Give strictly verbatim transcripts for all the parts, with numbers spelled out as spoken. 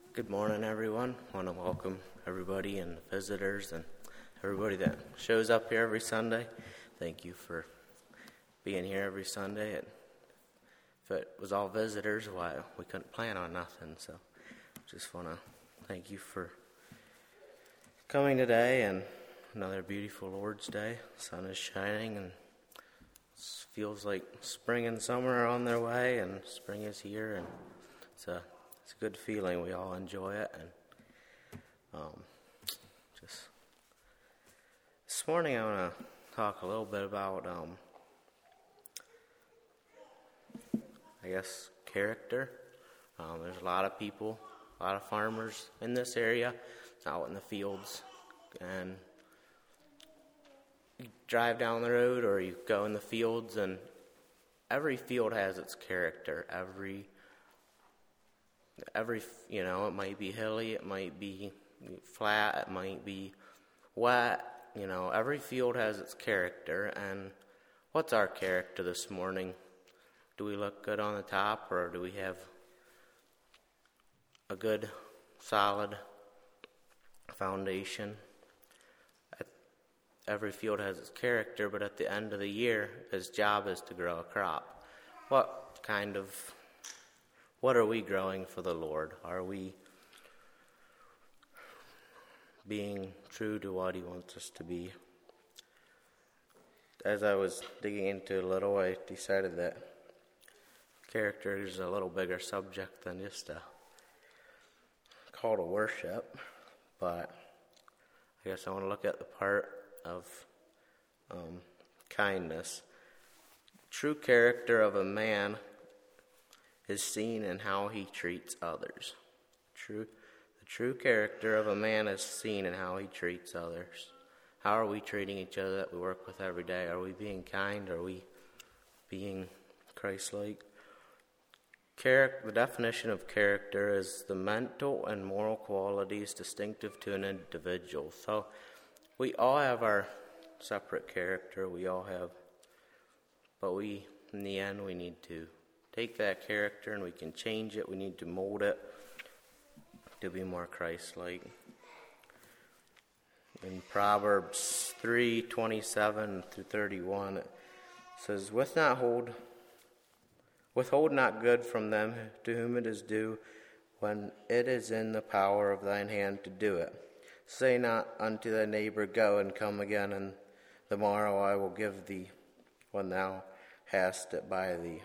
Good morning, everyone. I want to welcome everybody and visitors and everybody that shows up here every Sunday. Thank you for being here every Sunday. And if it was all visitors, why we couldn't plan on nothing. So just want to thank you for coming today and another beautiful Lord's Day. The sun is shining and it feels like spring and summer are on their way, and spring is here, and it's a It's a good feeling. We all enjoy it. And um, just this morning, I want to talk a little bit about, um, I guess, character. Um, there's a lot of people, a lot of farmers in this area, out in the fields, and you drive down the road or you go in the fields, and every field has its character. Every Every, you know, it might be hilly, it might be flat, it might be wet, you know, every field has its character. And what's our character this morning? Do we look good on the top, or do we have a good, solid foundation? Every field has its character, but at the end of the year, his job is to grow a crop. What kind of What are we growing for the Lord? Are we being true to what He wants us to be? As I was digging into it a little, I decided that character is a little bigger subject than just a call to worship. But I guess I want to look at the part of um, kindness. True character of a man is seen in how he treats others. True, the true character of a man is seen in how he treats others. How are we treating each other that we work with every day? Are we being kind? Are we being Christ-like? Charac- the definition of character is the mental and moral qualities distinctive to an individual. So we all have our separate character. We all have, but we, in the end, we need to take that character and we can change it. We need to mold it to be more Christ-like. In Proverbs three twenty-seven through thirty-one, it says, "With not hold, withhold not good from them to whom it is due, when it is in the power of thine hand to do it. Say not unto thy neighbor, Go and come again, and the morrow I will give thee when thou hast it by thee.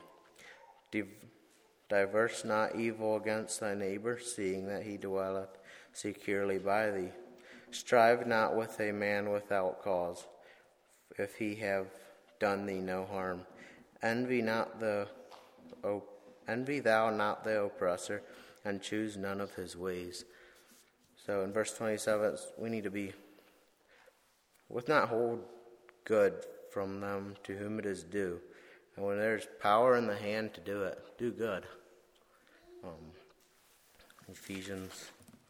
Diverse not evil against thy neighbor, seeing that he dwelleth securely by thee. Strive not with a man without cause, if he have done thee no harm. Envy not the envy thou not the oppressor, and choose none of his ways." So in verse twenty-seven, we need to be, with not hold good from them to whom it is due. And when there's power in the hand to do it, do good. Um, Ephesians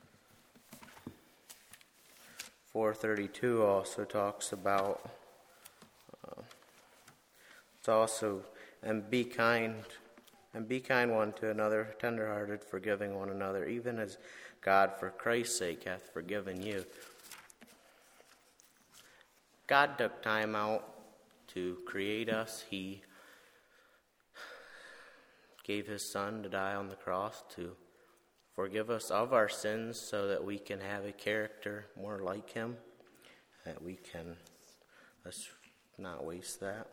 four thirty-two also talks about, uh, it's also, and be kind, and be kind one to another, tenderhearted, forgiving one another, even as God for Christ's sake hath forgiven you. God took time out to create us. He gave His Son to die on the cross to forgive us of our sins so that we can have a character more like Him, that we can, let's not waste that.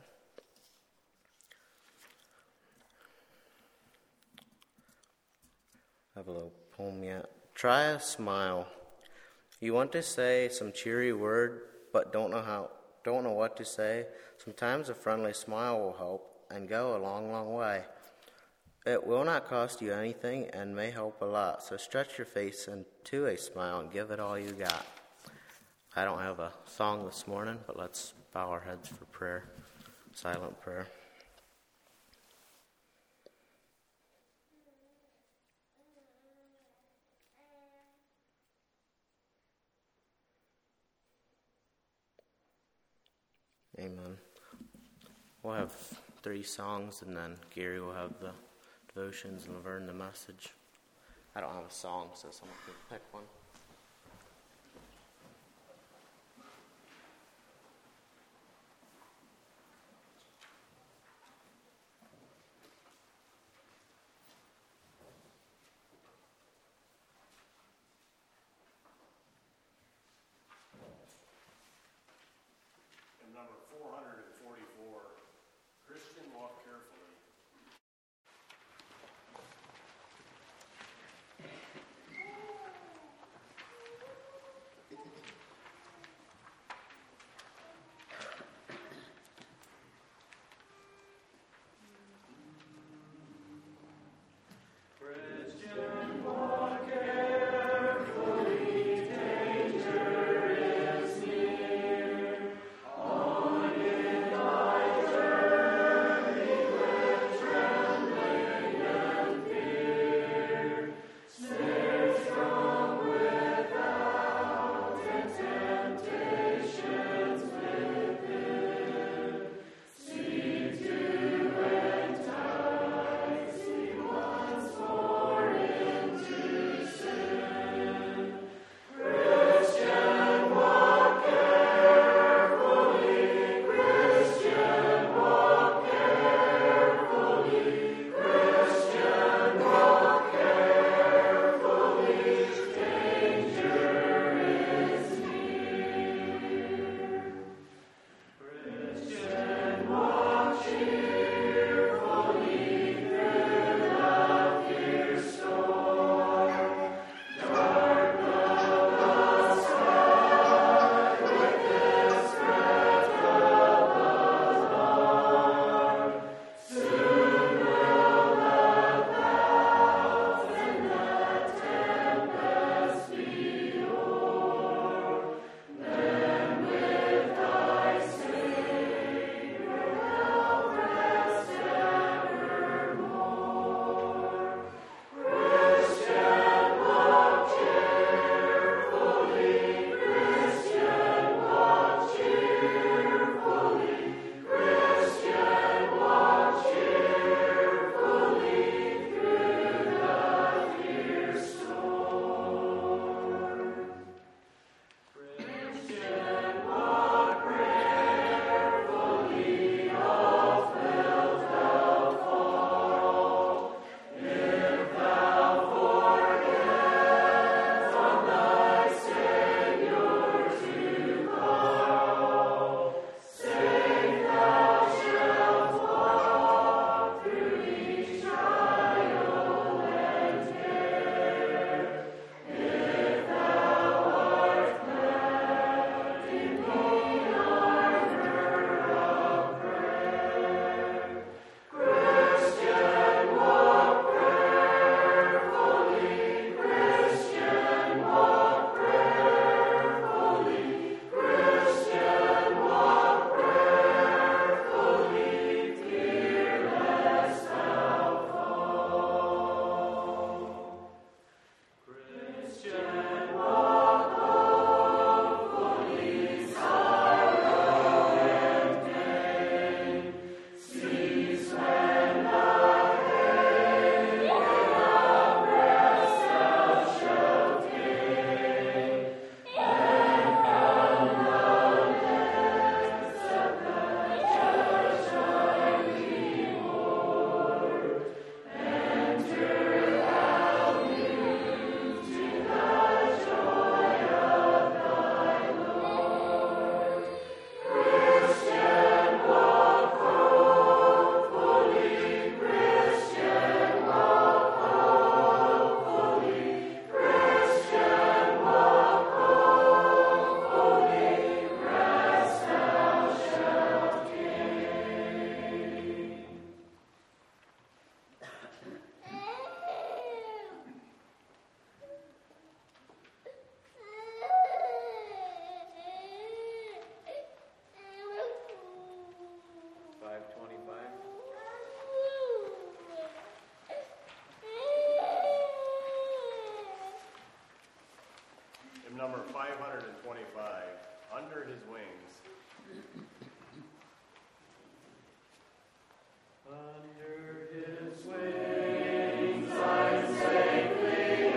I have a little poem yet. Try a smile. You want to say some cheery word, but don't know how, don't know what to say. Sometimes a friendly smile will help and go a long, long way. It will not cost you anything and may help a lot. So stretch your face into a smile and give it all you got. I don't have a song this morning, but let's bow our heads for prayer, silent prayer. Amen. We'll have three songs, and then Gary will have the devotions and Laverne the message. I don't have a song, so someone can pick one. Number four hundred forty-four, Christian, walk carefully. Number five hundred twenty-five, Under His Wings. Under His wings I'm safely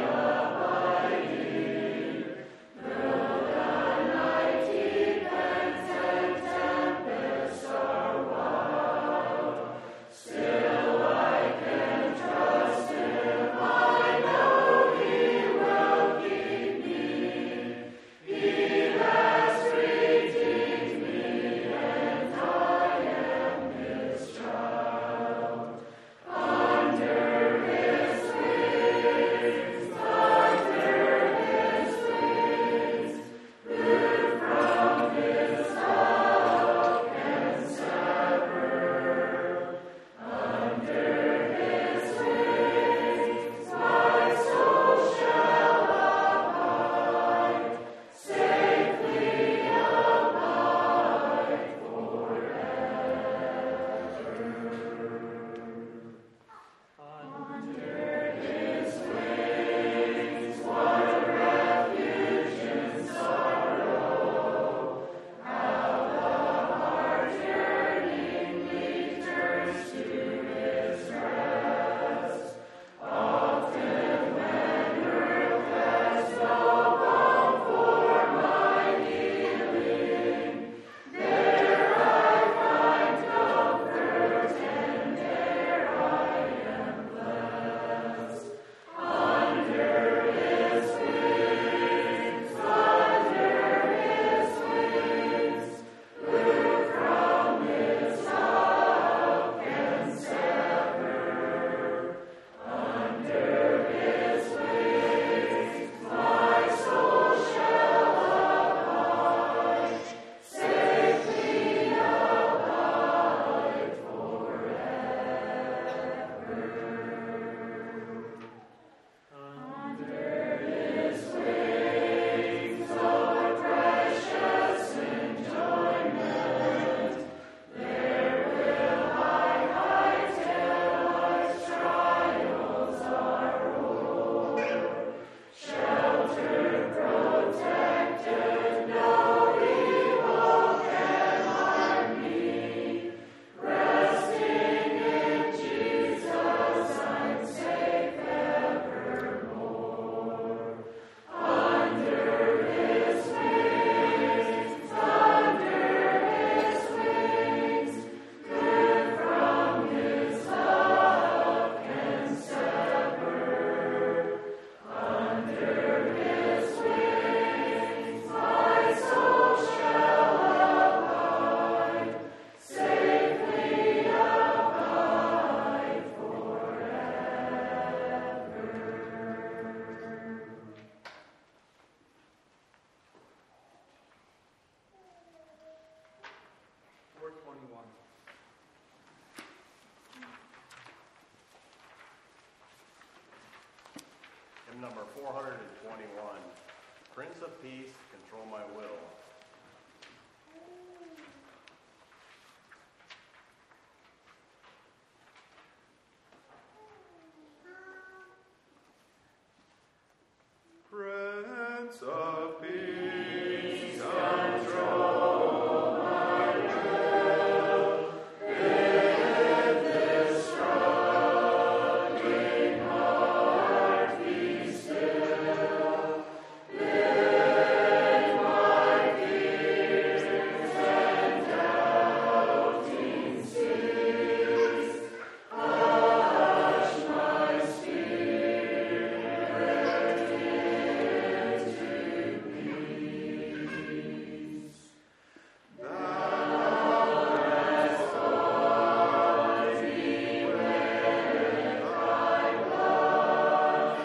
Hymn number four hundred twenty-one, Prince of Peace, Control My Will. Prince of Peace, control my will. Bid this struggling heart be still. Lift my fears and doubting cease. Hush my spirit into peace. Thou hast taught me with thy love.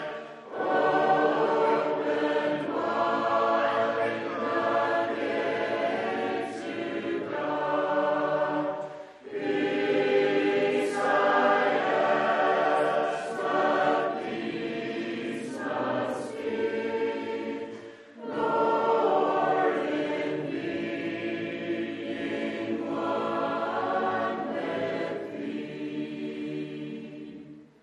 Open wide the gate to God. Peace I ask, but peace must be. Lord, in being one with thee.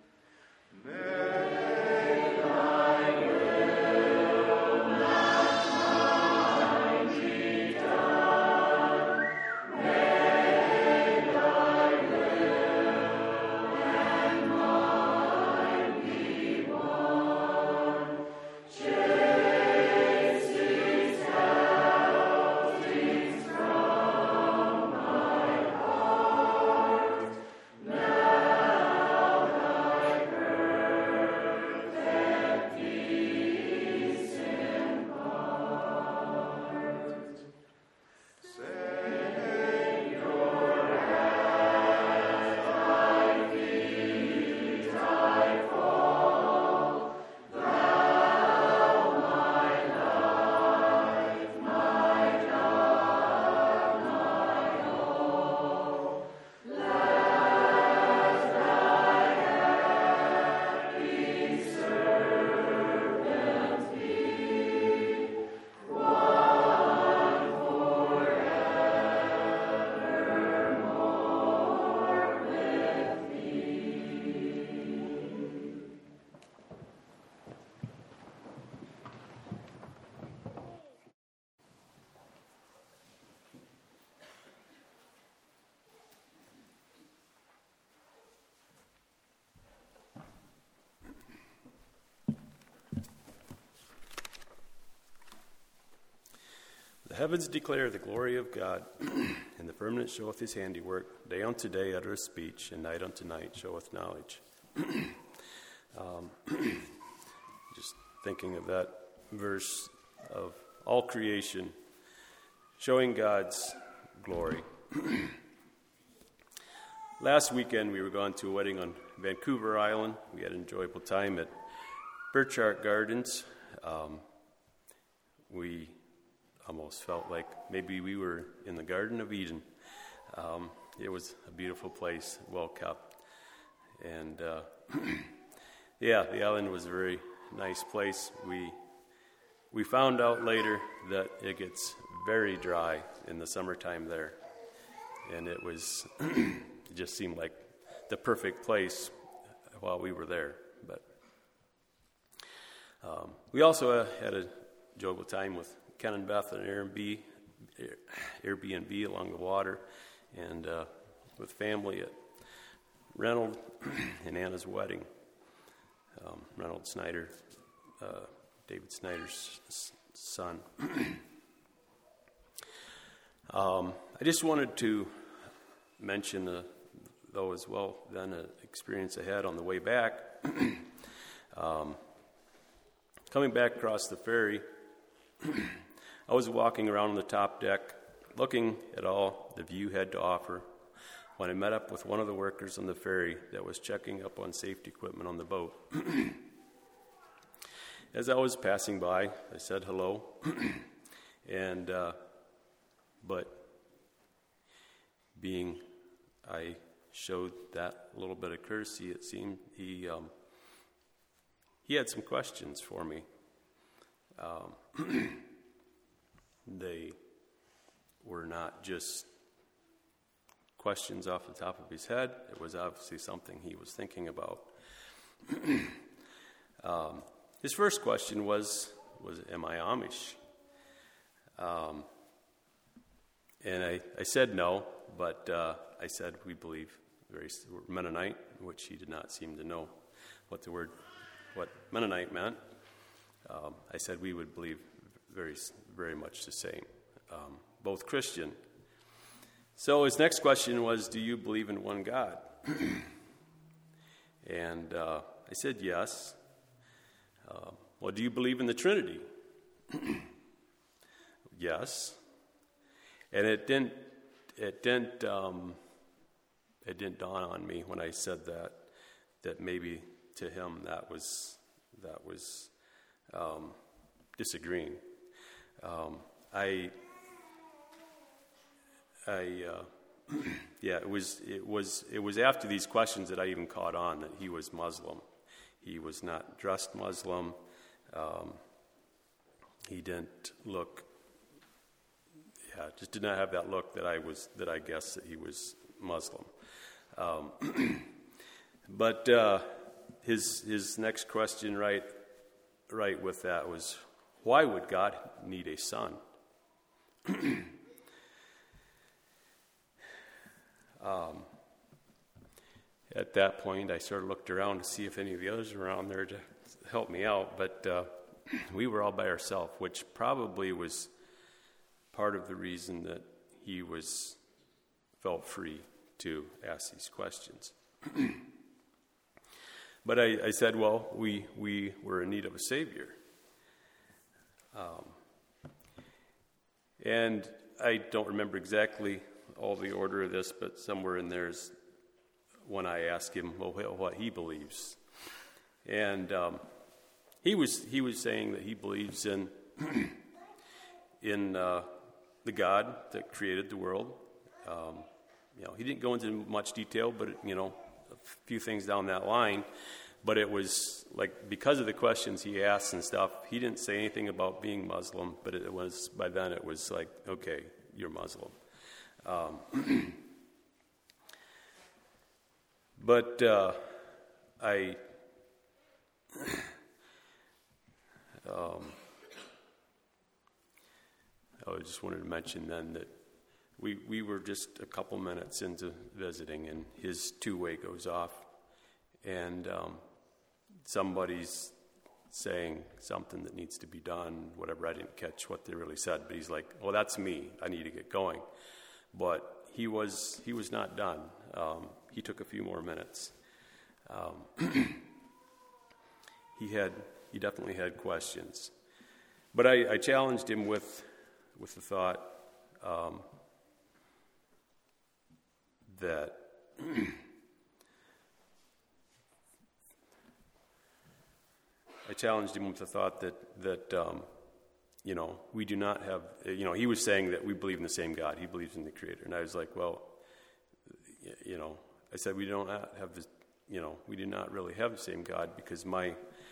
May thy will, not mine, be done. May thy will and mine be one. Chase these doubtings from my heart. Now thy perfect peace impart. Savior, at thy feet I fall. Thou, my life, my God, my all. Let thy happy servant be one forevermore with thee. The heavens declare the glory of God, and the firmament showeth his handiwork. Day unto day uttereth speech, and night unto night showeth knowledge. um, just thinking of that verse of all creation showing God's glory. Last weekend we were gone to a wedding on Vancouver Island. We had an enjoyable time at Birchart Gardens. Um, we almost felt like maybe we were in the Garden of Eden. Um, it was a beautiful place, well kept. And uh, yeah, the island was a very nice place. We we found out later that it gets very dry in the summertime there. And it was, it just seemed like the perfect place while we were there. But um, we also uh, had a enjoyable time with Ken and Beth at an Airbnb, Airbnb along the water, and uh, with family at Reynold and Anna's wedding. Um, Reynold Snyder, uh, David Snyder's s- son. um, I just wanted to mention, uh, though, as well, then an experience I had on the way back. um, coming back across the ferry, I was walking around on the top deck, looking at all the view had to offer, when I met up with one of the workers on the ferry that was checking up on safety equipment on the boat. As I was passing by, I said hello, and uh, but being I showed that little bit of courtesy, it seemed he um, he had some questions for me. Um, they were not just questions off the top of his head. It was obviously something he was thinking about. um, his first question was, was am I Amish? Um, and I, I said no, but uh, I said we believe very Mennonite, which he did not seem to know what the word, what Mennonite meant. Um, I said we would believe very, very much the same, um, both Christian. So his next question was, do you believe in one God? And uh, I said yes. Uh, well, do you believe in the Trinity? Yes. And it didn't, it didn't, um, it didn't dawn on me when I said that, that maybe to him that was, that was um, disagreeing. Um, I, I, uh, yeah, it was, it was, it was after these questions that I even caught on that he was Muslim. He was not dressed Muslim. Um, he didn't look, yeah, just did not have that look that I was, that I guessed that he was Muslim. Um, but uh, his his next question, right, right with that was, why would God need a son? um, at that point, I sort of looked around to see if any of the others were around there to help me out, but uh, we were all by ourselves, which probably was part of the reason that he was felt free to ask these questions. But I, I said, well, we we were in need of a Savior. Um, and I don't remember exactly all the order of this, but somewhere in there is when I asked him, well, what he believes. And um, he was he was saying that he believes in in uh, the God that created the world. Um, you know, he didn't go into much detail, but you know, a few things down that line. But it was like, because of the questions he asked and stuff, he didn't say anything about being Muslim. But it was, by then it was like, okay, you're Muslim. Um, but uh, I. Um, I just wanted to mention then that we we were just a couple minutes into visiting, and his two-way goes off, and um, somebody's saying something that needs to be done, whatever. I didn't catch what they really said, but he's like, "Oh, that's me. I need to get going." But he was he was not done. Um, he took a few more minutes. Um, he had he definitely had questions, but I, I challenged him with with the thought um, that I challenged him with the thought that that um, you know, we do not have, you know, he was saying that we believe in the same God. He believes in the Creator, and I was like, well, you know, I said we don't have this, you know, we do not really have the same God, because my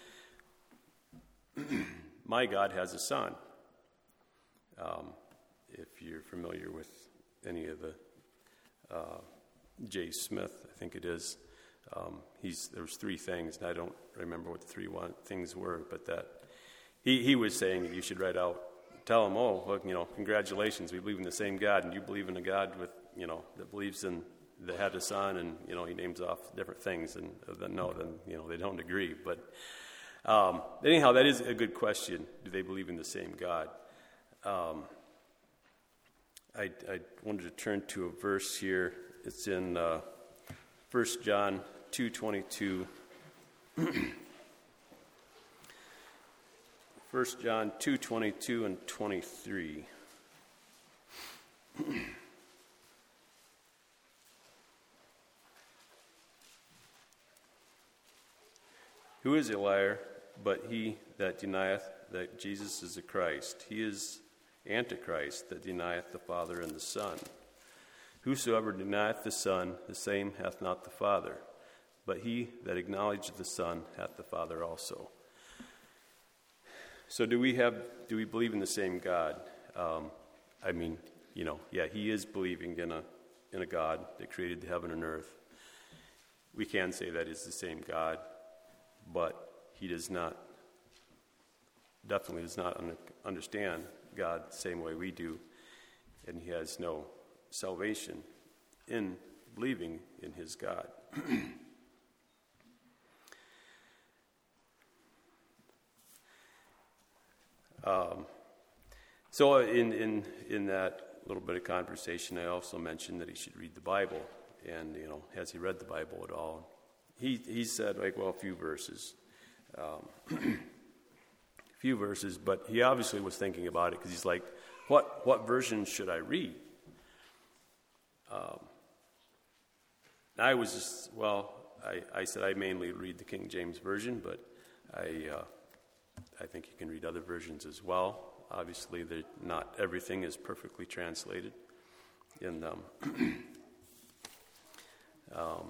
my God has a son. Um, if you're familiar with any of the uh, J. Smith, I think it is, um, he's there was three things, and I don't remember what the three one things were, but that he he was saying that you should write out, tell him, oh, look, you know, congratulations, we believe in the same God, and you believe in a God with, you know, that believes in that had a son, and you know, he names off different things, and then no, then you know, they don't agree, but. Um, anyhow, that is a good question. Do they believe in the same God? Um, I, I wanted to turn to a verse here. It's in uh, First John two twenty-two. First John two twenty-two and twenty-three. Who is a liar but he that denieth that Jesus is the Christ? He is Antichrist that denieth the Father and the Son. Whosoever denieth the Son, the same hath not the Father. But he that acknowledgeth the Son hath the Father also. So do we have, do we believe in the same God? Um, I mean, you know, yeah, he is believing in a in a God that created the heaven and earth. We can say that is the same God, but he does not, definitely does not un- understand God the same way we do, and he has no salvation in believing in his God. um, so in, in, in that little bit of conversation, I also mentioned that he should read the Bible. And, you know, has he read the Bible at all? He he said, like, well, a few verses. Um, a few verses, but he obviously was thinking about it because he's like, what what version should I read? Um, I was just, well, I, I said I mainly read the King James Version, but I uh, I think you can read other versions as well. Obviously, not everything is perfectly translated in them. um,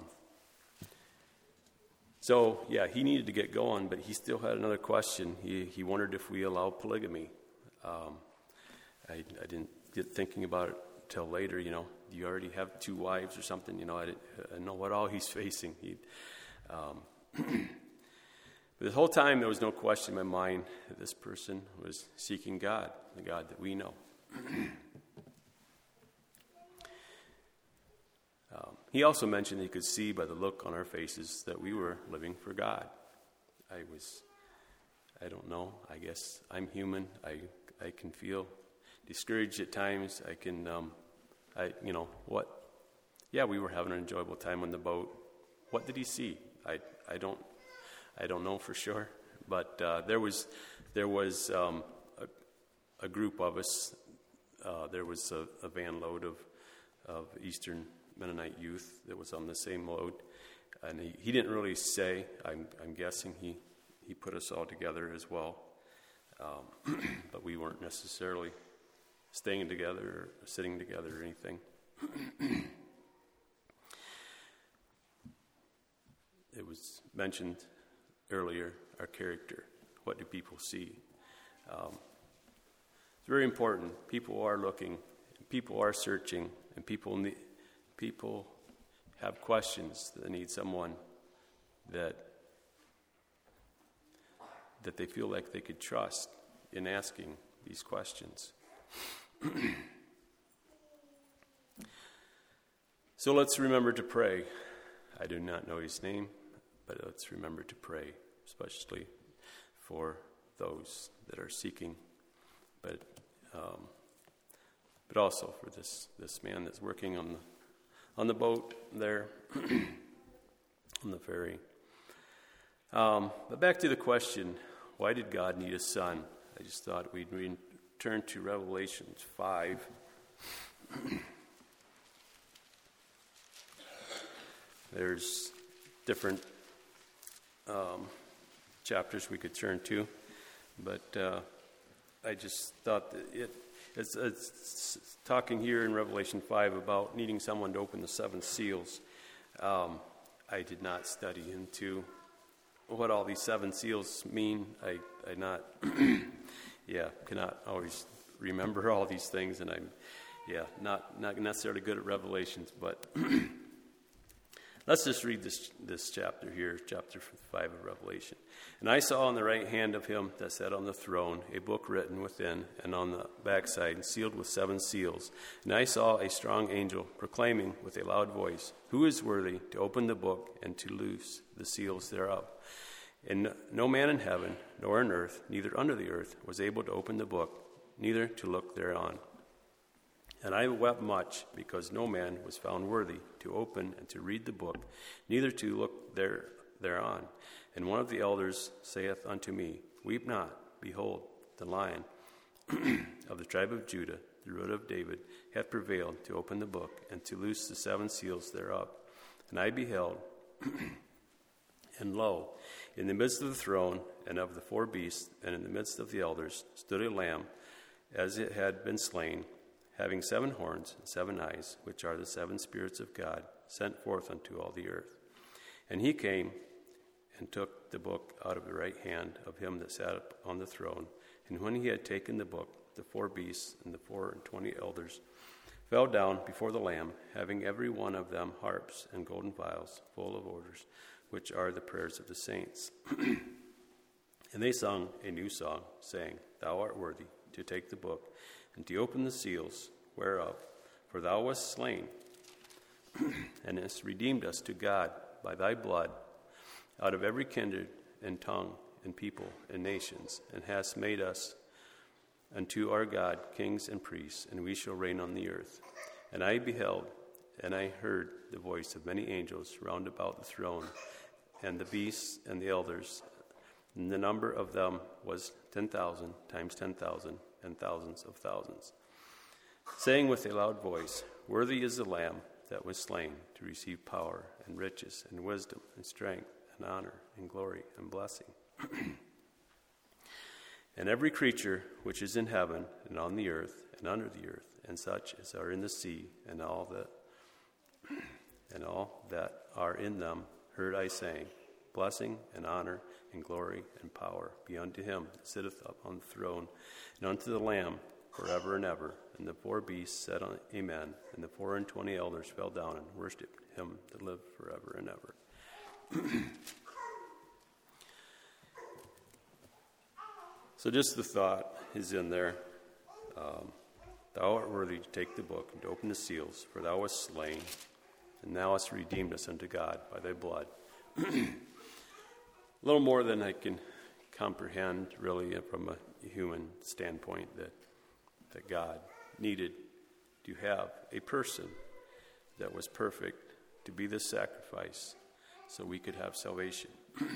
so, yeah, he needed to get going, but he still had another question. He he wondered if we allow polygamy. Um, I, I didn't get thinking about it till later, you know. Do you already have two wives or something? You know, I didn't I know what all he's facing. He, um, But the whole time, there was no question in my mind that this person was seeking God, the God that we know. um, he also mentioned he could see by the look on our faces that we were living for God. I was, I don't know, I guess I'm human. I I can feel discouraged at times. I can, um, I you know, what? Yeah, we were having an enjoyable time on the boat. What did he see? I I don't. I don't know for sure, but uh, there was there was um, a, a group of us. Uh, there was a, a van load of of Eastern Mennonite youth that was on the same load, and he, he didn't really say. I'm I'm guessing he, he put us all together as well, um, but we weren't necessarily staying together or sitting together or anything. It was mentioned earlier, our character. What do people see? Um, it's very important. People are looking, people are searching, and people need, people have questions that need someone that that they feel like they could trust in asking these questions. So let's remember to pray. I do not know his name, but let's remember to pray, especially for those that are seeking, but um, but also for this this man that's working on the on the boat there on the ferry. Um, but back to the question: why did God need a son? I just thought we'd return to Revelation five. There's different Um, chapters we could turn to, but uh, I just thought that it, it's, it's talking here in Revelation five about needing someone to open the seven seals. Um, I did not study into what all these seven seals mean. I, I not, yeah, cannot always remember all these things, and I'm, yeah, not not necessarily good at Revelations, but. Let's just read this this chapter here, chapter five of Revelation. And I saw on the right hand of him that sat on the throne a book written within, and on the backside sealed with seven seals. And I saw a strong angel proclaiming with a loud voice, "Who is worthy to open the book and to loose the seals thereof?" And no man in heaven, nor on earth, neither under the earth, was able to open the book, neither to look thereon. And I wept much, because no man was found worthy to open and to read the book, neither to look there thereon. And one of the elders saith unto me, Weep not, behold, the Lion of the tribe of Judah, the root of David, hath prevailed to open the book and to loose the seven seals thereof. And I beheld, and lo, in the midst of the throne and of the four beasts, and in the midst of the elders, stood a lamb, as it had been slain, having seven horns and seven eyes, which are the seven spirits of God, sent forth unto all the earth. And he came and took the book out of the right hand of him that sat on the throne. And when he had taken the book, the four beasts and the four and twenty elders fell down before the Lamb, having every one of them harps and golden vials full of odors, which are the prayers of the saints. And they sung a new song, saying, Thou art worthy to take the book and to open the seals whereof, for thou wast slain, and hast redeemed us to God by thy blood out of every kindred and tongue and people and nations, and hast made us unto our God kings and priests, and we shall reign on the earth. And I beheld, and I heard the voice of many angels round about the throne, and the beasts and the elders, and the number of them was ten thousand times ten thousand, and thousands of thousands, saying with a loud voice, Worthy is the Lamb that was slain to receive power and riches and wisdom and strength and honor and glory and blessing. And every creature which is in heaven and on the earth and under the earth, and such as are in the sea, and all that and all that are in them, heard I saying, Blessing and honor and glory and power be unto him that sitteth upon the throne, and unto the Lamb forever and ever. And the four beasts said, Amen. And the four and twenty elders fell down and worshipped him that lived forever and ever. So just the thought is in there. Um, thou art worthy to take the book and to open the seals, for thou wast slain, and thou hast redeemed us unto God by thy blood. A little more than I can comprehend, really, from a human standpoint, that that God needed to have a person that was perfect to be the sacrifice so we could have salvation.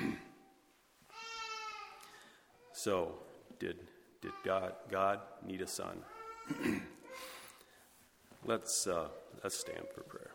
So, did did God God need a son? let's uh, let's stand for prayer.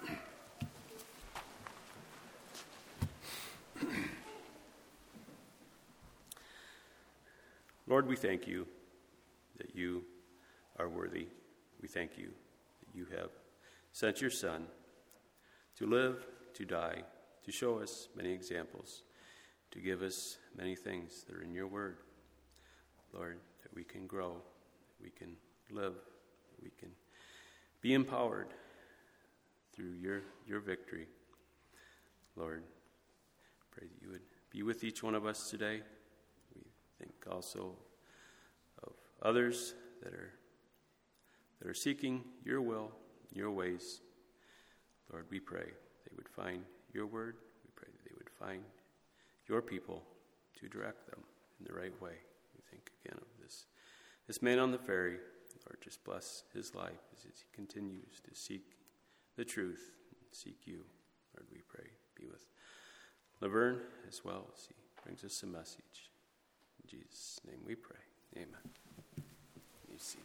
Lord, we thank you that you are worthy. We thank you that you have sent your Son to live, to die, to show us many examples, to give us many things that are in your word. Lord, that we can grow, that we can live, that we can be empowered through your, your victory. Lord, pray that you would be with each one of us today. We think also of others that are that are seeking your will, your ways. Lord, we pray they would find your word. We pray that they would find your people to direct them in the right way. We think again of this this man on the ferry. Lord, just bless his life as he continues to seek the truth and seek you. Lord, we pray, be with Laverne as well as he brings us a message. In Jesus' name we pray. Amen. You see.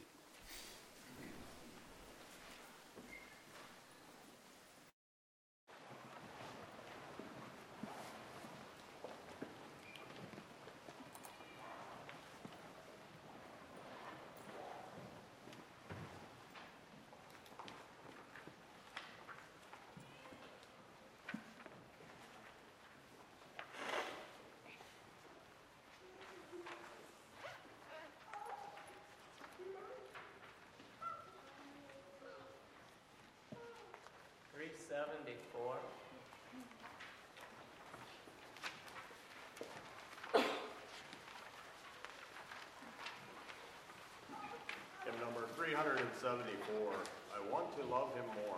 three seventy-four. Hymn number three seventy-four, I Want to Love Him More.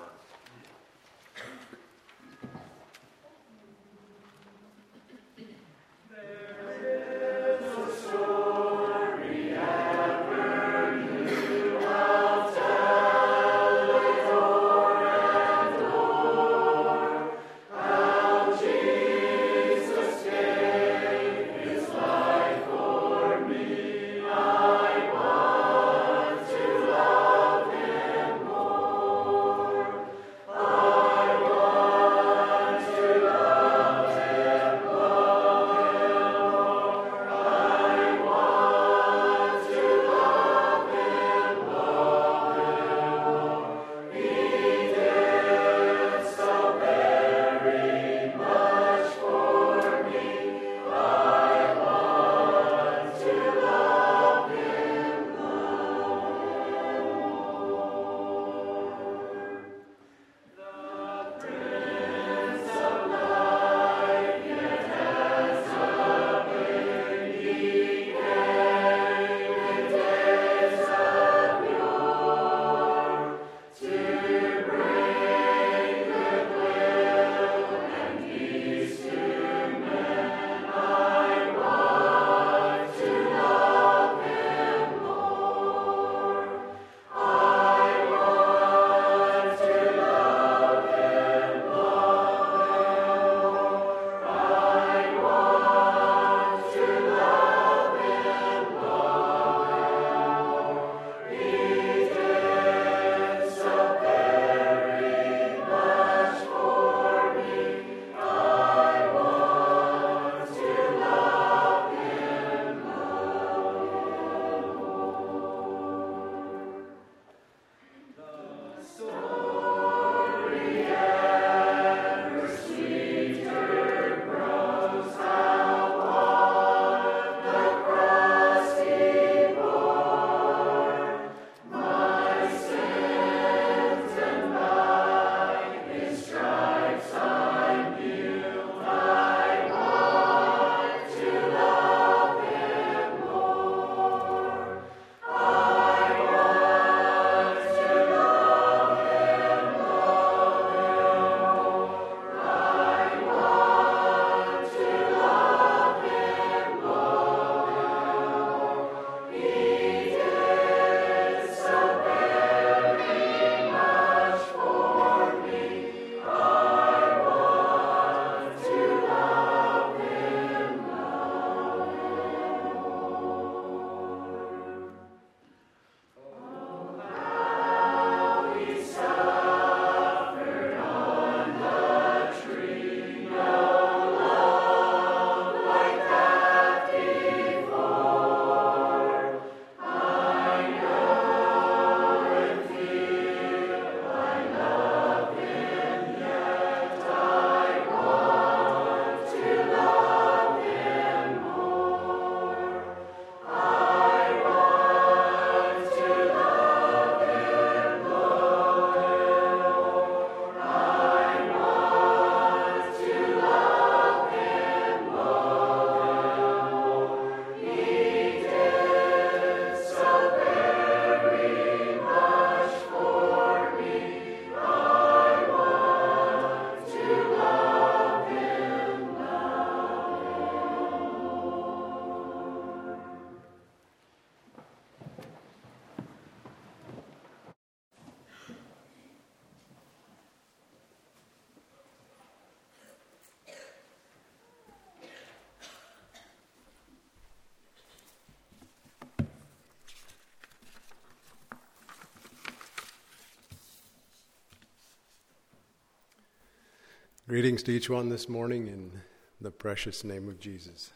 Greetings to each one this morning in the precious name of Jesus.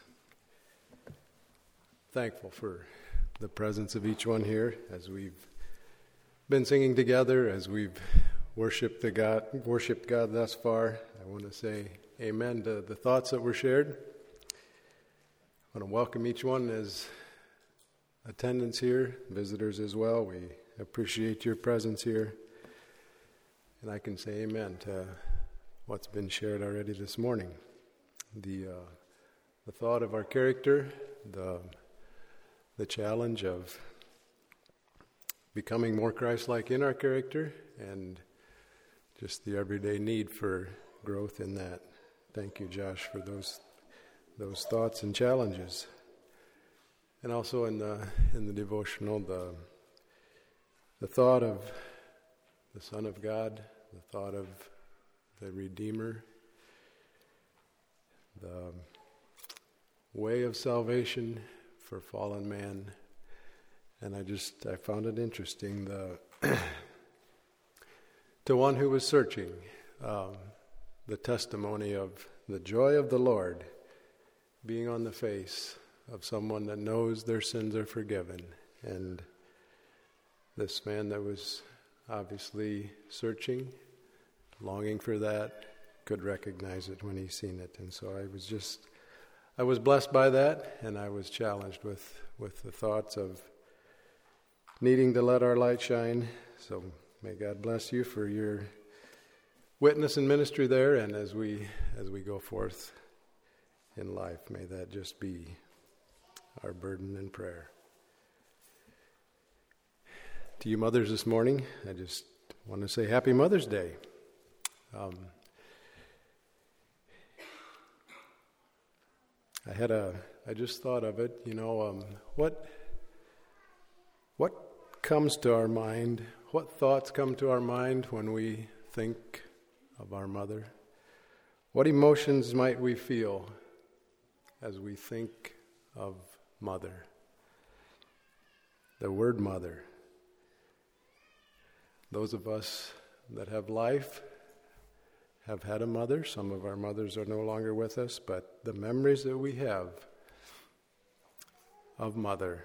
Thankful for the presence of each one here as we've been singing together, as we've worshiped the God, worshiped God thus far. I want to say amen to the thoughts that were shared. I want to welcome each one as attendants here, visitors as well. We appreciate your presence here. And I can say amen to what's been shared already this morning. The uh, the thought of our character, the the challenge of becoming more Christ-like in our character, and just the everyday need for growth in that. Thank you, Josh, for those those thoughts and challenges. And also in the in the devotional, the the thought of the Son of God, the thought of the Redeemer, the way of salvation for fallen man. And I just, I found it interesting, the to one who was searching, um, the testimony of the joy of the Lord being on the face of someone that knows their sins are forgiven. And this man that was obviously searching, longing for that, could recognize it when he's seen it. And so I was just, I was blessed by that, and I was challenged with, with the thoughts of needing to let our light shine. So may God bless you for your witness and ministry there, and as we as we go forth in life, may that just be our burden and prayer. To you mothers this morning, I just want to say Happy Mother's Day. Um, I had a, I just thought of it, you know, um, what, what comes to our mind, what thoughts come to our mind when we think of our mother? What emotions might we feel as we think of mother? The word mother. Those of us that have life have had a mother. Some of our mothers are no longer with us, but the memories that we have of mother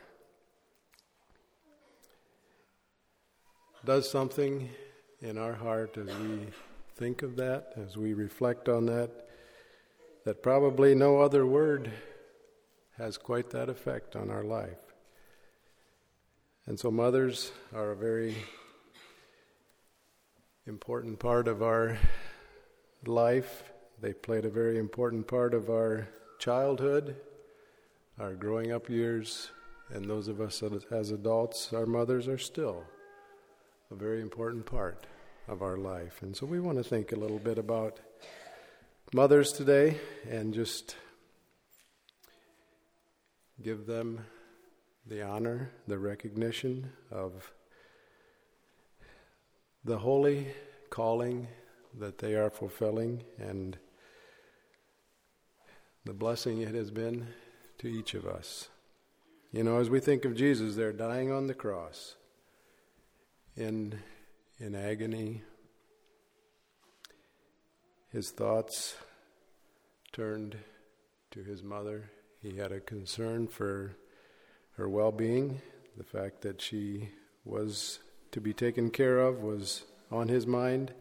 does something in our heart as we think of that, as we reflect on that, that probably no other word has quite that effect on our life. And so mothers are a very important part of our life. They played a very important part of our childhood, our growing up years, and those of us as adults, our mothers are still a very important part of our life. And so we want to think a little bit about mothers today and just give them the honor, the recognition of the holy calling that they are fulfilling, and the blessing it has been to each of us. You know, as we think of Jesus there dying on the cross in in agony, his thoughts turned to his mother. He had a concern for her well-being. The fact that she was to be taken care of was on his mind.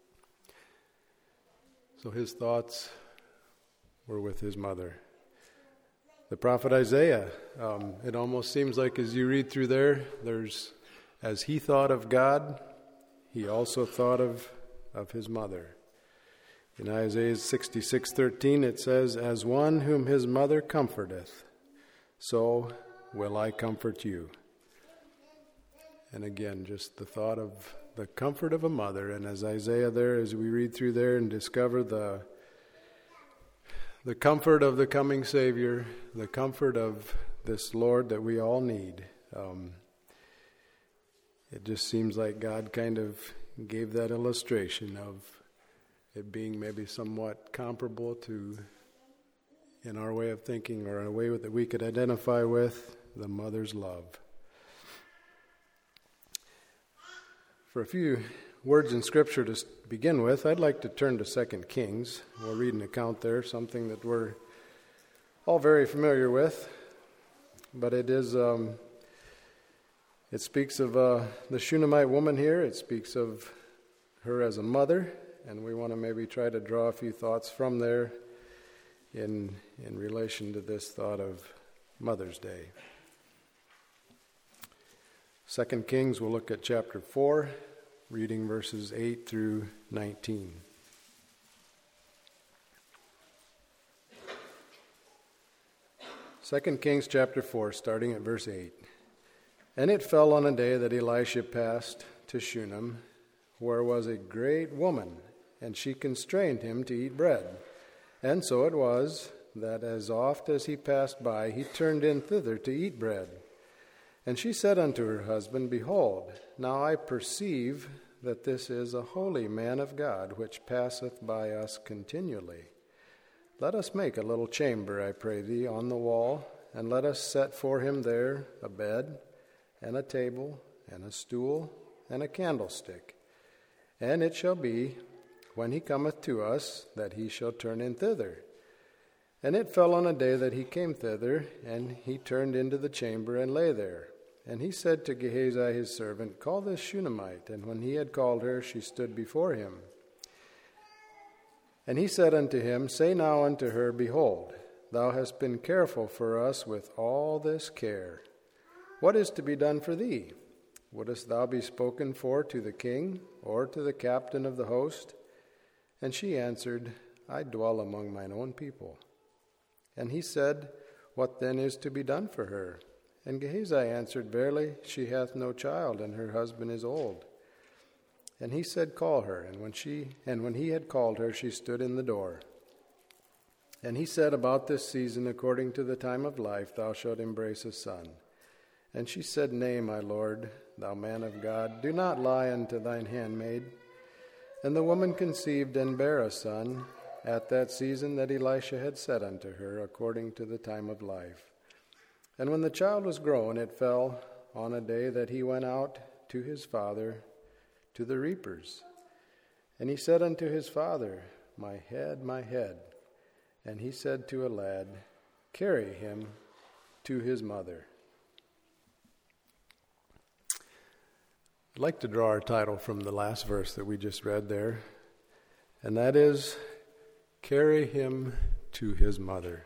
So his thoughts were with his mother. The prophet Isaiah, um, it almost seems like as you read through there, there's, as he thought of God, he also thought of, of his mother. In Isaiah sixty-six thirteen it says, "As one whom his mother comforteth, so will I comfort you." And again, just the thought of the comfort of a mother. And as Isaiah there, as we read through there and discover the the comfort of the coming Savior, the comfort of this Lord that we all need, um, it just seems like God kind of gave that illustration of it being maybe somewhat comparable to, in our way of thinking or in a way that we could identify with, the mother's love. For a few words in Scripture to begin with, I'd like to turn to Second Kings. We'll read an account there, something that we're all very familiar with. But it is, um, it speaks of uh, the Shunammite woman here. It speaks of her as a mother, and we want to maybe try to draw a few thoughts from there in in relation to this thought of Mother's Day. Second Kings, we'll look at chapter four, reading verses eight through nineteen. Second Kings chapter four, starting at verse eight. And it fell on a day that Elisha passed to Shunem, where was a great woman, and she constrained him to eat bread. And so it was that as oft as he passed by, he turned in thither to eat bread. And she said unto her husband, Behold, now I perceive that this is a holy man of God, which passeth by us continually. Let us make a little chamber, I pray thee, on the wall, and let us set for him there a bed, and a table, and a stool, and a candlestick. And it shall be, when he cometh to us, that he shall turn in thither. And it fell on a day that he came thither, and he turned into the chamber and lay there. And he said to Gehazi his servant, Call this Shunammite. And when he had called her, she stood before him. And he said unto him, Say now unto her, Behold, thou hast been careful for us with all this care. What is to be done for thee? Wouldest thou be spoken for to the king, or to the captain of the host? And she answered, I dwell among mine own people. And he said, What then is to be done for her? And Gehazi answered, Verily, she hath no child, and her husband is old. And he said, Call her. And when she and when he had called her, she stood in the door. And he said, About this season, according to the time of life, thou shalt embrace a son. And she said, Nay, my lord, thou man of God, do not lie unto thine handmaid. And the woman conceived and bare a son at that season that Elisha had said unto her, according to the time of life. And when the child was grown, it fell on a day that he went out to his father to the reapers. And he said unto his father, My head, my head. And he said to a lad, Carry him to his mother. I'd like to draw our title from the last verse that we just read there, and that is, Carry him to his mother.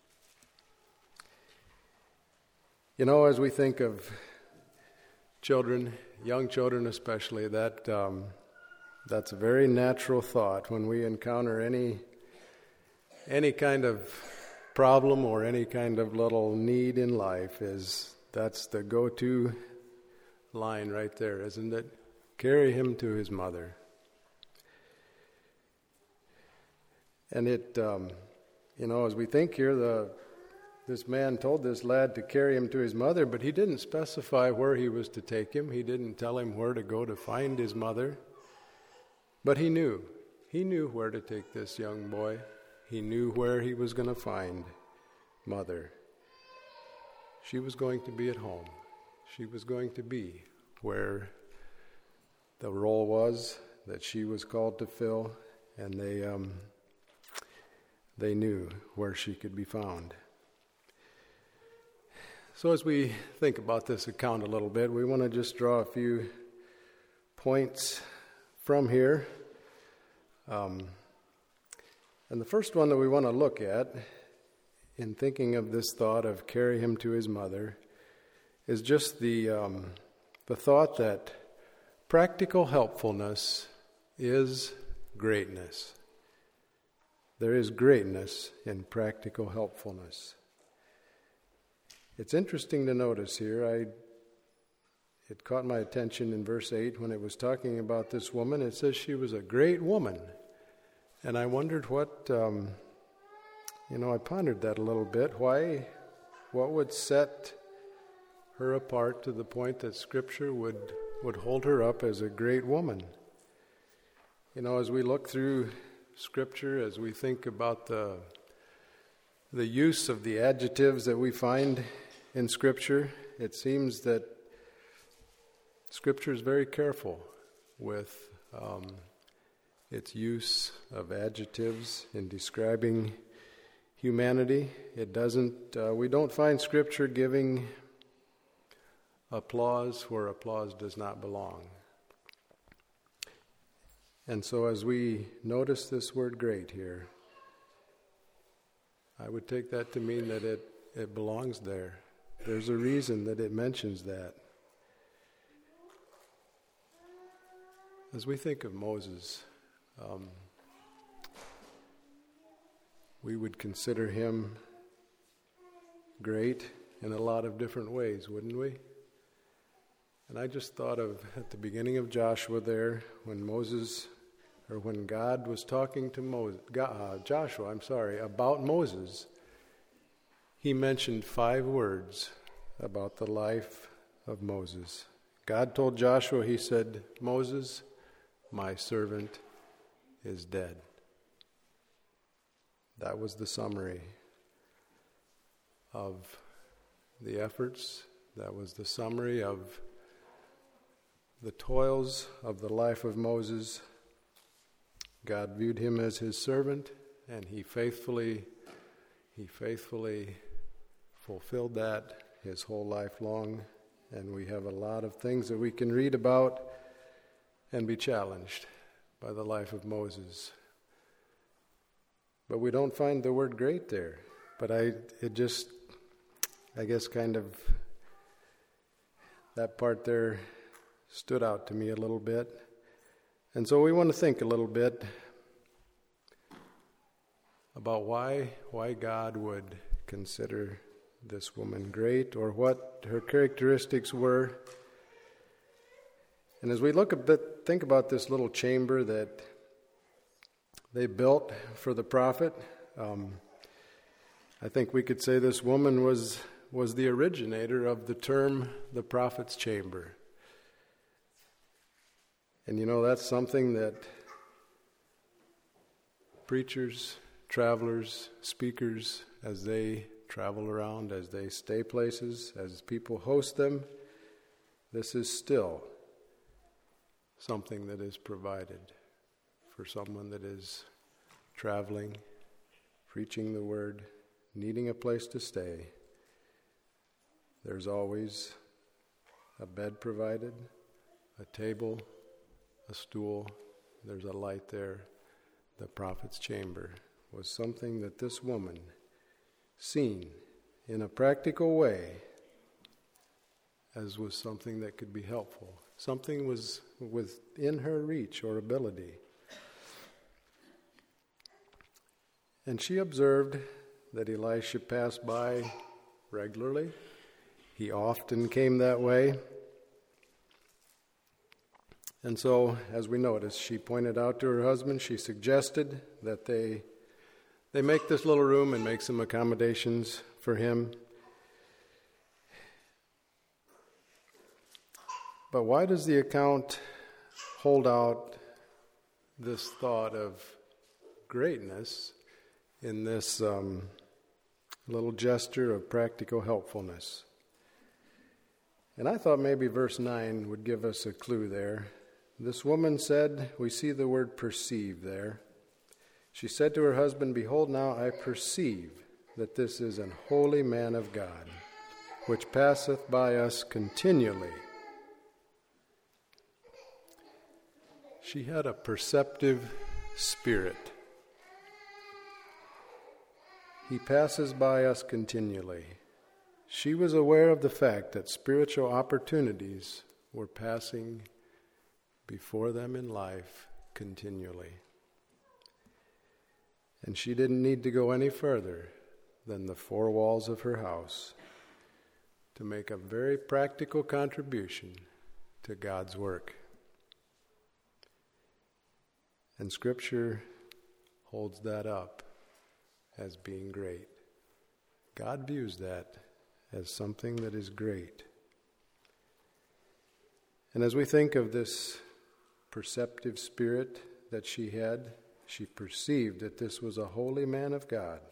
You know, as we think of children, young children especially, that um, that's a very natural thought when we encounter any any kind of problem or any kind of little need in life. Is that's the go-to line right there, isn't it? Carry him to his mother. And it, um, you know, as we think here, the this man told this lad to carry him to his mother, but he didn't specify where he was to take him. He didn't tell him where to go to find his mother. But he knew. He knew where to take this young boy. He knew where he was going to find mother. She was going to be at home. She was going to be where the role was that she was called to fill, and they um, they knew where she could be found. So as we think about this account a little bit, we want to just draw a few points from here. Um, and the first one that we want to look at in thinking of this thought of carry him to his mother is just the um, the thought that practical helpfulness is greatness. There is greatness in practical helpfulness. It's interesting to notice here, I it caught my attention in verse eight when it was talking about this woman. It says she was a great woman. And I wondered what, um, you know, I pondered that a little bit. Why, what would set her apart to the point that Scripture would, would hold her up as a great woman? You know, as we look through Scripture, as we think about the the use of the adjectives that we find in Scripture, it seems that Scripture is very careful with um, its use of adjectives in describing humanity. It doesn't, uh, we don't find Scripture giving applause where applause does not belong. And so as we notice this word great here, I would take that to mean that it, it belongs there. There's a reason that it mentions that. As we think of Moses, um, we would consider him great in a lot of different ways, wouldn't we? And I just thought of at the beginning of Joshua there, when Moses, or when God was talking to Moses, uh, Joshua, I'm sorry, about Moses, he mentioned five words about the life of Moses. God told Joshua, he said, "Moses, my servant, is dead." That was the summary of the efforts. That was the summary of the toils of the life of Moses. God viewed him as his servant, and he faithfully, he faithfully fulfilled that his whole life long. And we have a lot of things that we can read about and be challenged by the life of Moses. But we don't find the word great there. But I, it just, I guess kind of, that part there stood out to me a little bit. And so we want to think a little bit about why, why God would consider this woman great, or what her characteristics were. And as we look a bit, think about this little chamber that they built for the prophet, um, I think we could say this woman was was the originator of the term the prophet's chamber. And you know, that's something that preachers, travelers, speakers, as they travel around, as they stay places, as people host them, this is still something that is provided for someone that is traveling, preaching the word, needing a place to stay. There's always a bed provided, a table, a stool. There's a light there. The prophet's chamber was something that this woman, seen in a practical way, as was something that could be helpful. Something was within her reach or ability. And she observed that Elisha passed by regularly. He often came that way. And so, as we noticed, she pointed out to her husband, she suggested that they they make this little room and make some accommodations for him. But why does the account hold out this thought of greatness in this um, little gesture of practical helpfulness? And I thought maybe verse nine would give us a clue there. This woman said, we see the word perceive there. She said to her husband, "Behold, now I perceive that this is an holy man of God, which passeth by us continually." She had a perceptive spirit. He passes by us continually. She was aware of the fact that spiritual opportunities were passing before them in life continually. And she didn't need to go any further than the four walls of her house to make a very practical contribution to God's work. And Scripture holds that up as being great. God views that as something that is great. And as we think of this perceptive spirit that she had, she perceived that this was a holy man of God.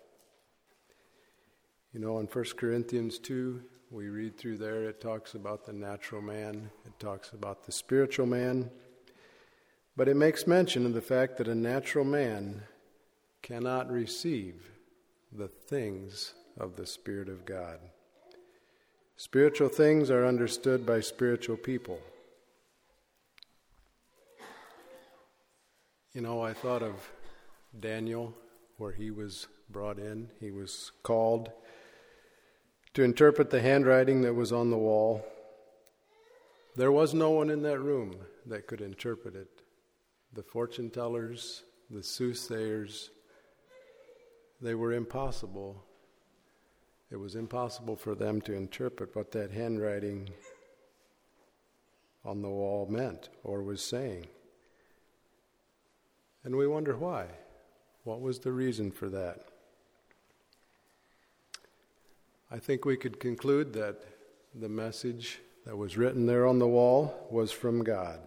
You know, in First Corinthians two, we read through there, it talks about the natural man, it talks about the spiritual man. But it makes mention of the fact that a natural man cannot receive the things of the Spirit of God. Spiritual things are understood by spiritual people. You know, I thought of Daniel, where he was brought in. He was called to interpret the handwriting that was on the wall. There was no one in that room that could interpret it. The fortune tellers, the soothsayers, they were impossible. It was impossible for them to interpret what that handwriting on the wall meant or was saying. And we wonder why. What was the reason for that? I think we could conclude that the message that was written there on the wall was from God.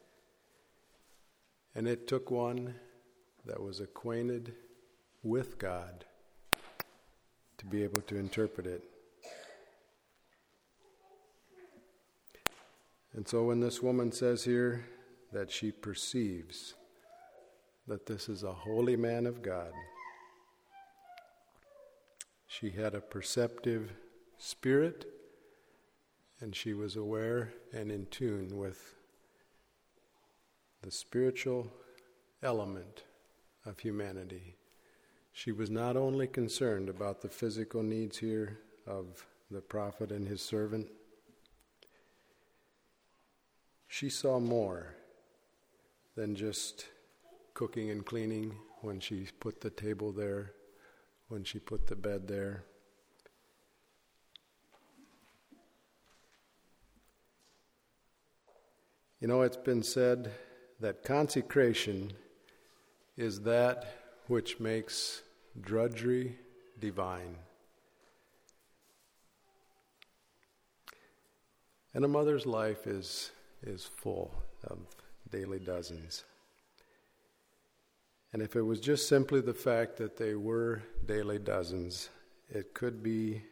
And it took one that was acquainted with God to be able to interpret it. And so when this woman says here that she perceives that this is a holy man of God, she had a perceptive spirit, and she was aware and in tune with the spiritual element of humanity. She was not only concerned about the physical needs here of the prophet and his servant, she saw more than just cooking and cleaning when she put the table there, when she put the bed there. You know, it's been said that consecration is that which makes drudgery divine. And a mother's life is, is full of daily dozens. And if it was just simply the fact that they were daily dozens, it could be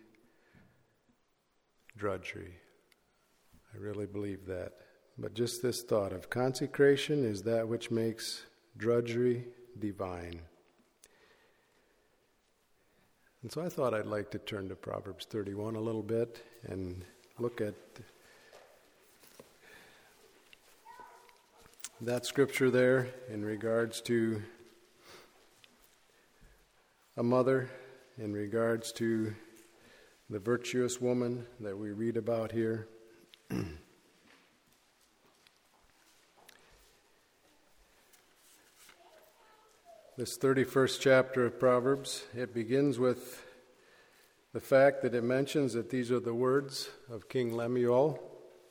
drudgery. I really believe that. But just this thought of consecration is that which makes drudgery divine. And so I thought I'd like to turn to Proverbs thirty-one a little bit and look at that scripture there in regards to a mother, in regards to the virtuous woman that we read about here. This thirty-first chapter of Proverbs, it begins with the fact that it mentions that these are the words of King Lemuel.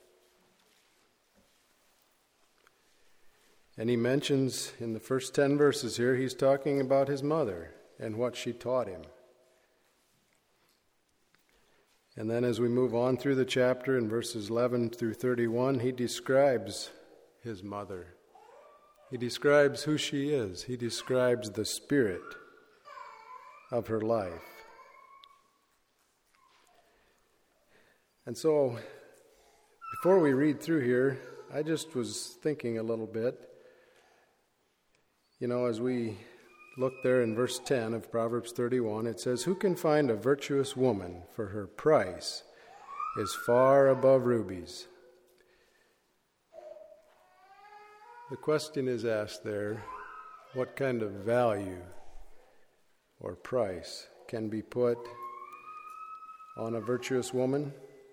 And he mentions in the first ten verses here, he's talking about his mother and what she taught him. And then as we move on through the chapter in verses eleven through thirty-one, he describes his mother. He describes who she is. He describes the spirit of her life. And so, before we read through here, I just was thinking a little bit. You know, as we look there in verse ten of Proverbs thirty-one, it says, "Who can find a virtuous woman? For her price is far above rubies." The question is asked there, what kind of value or price can be put on a virtuous woman?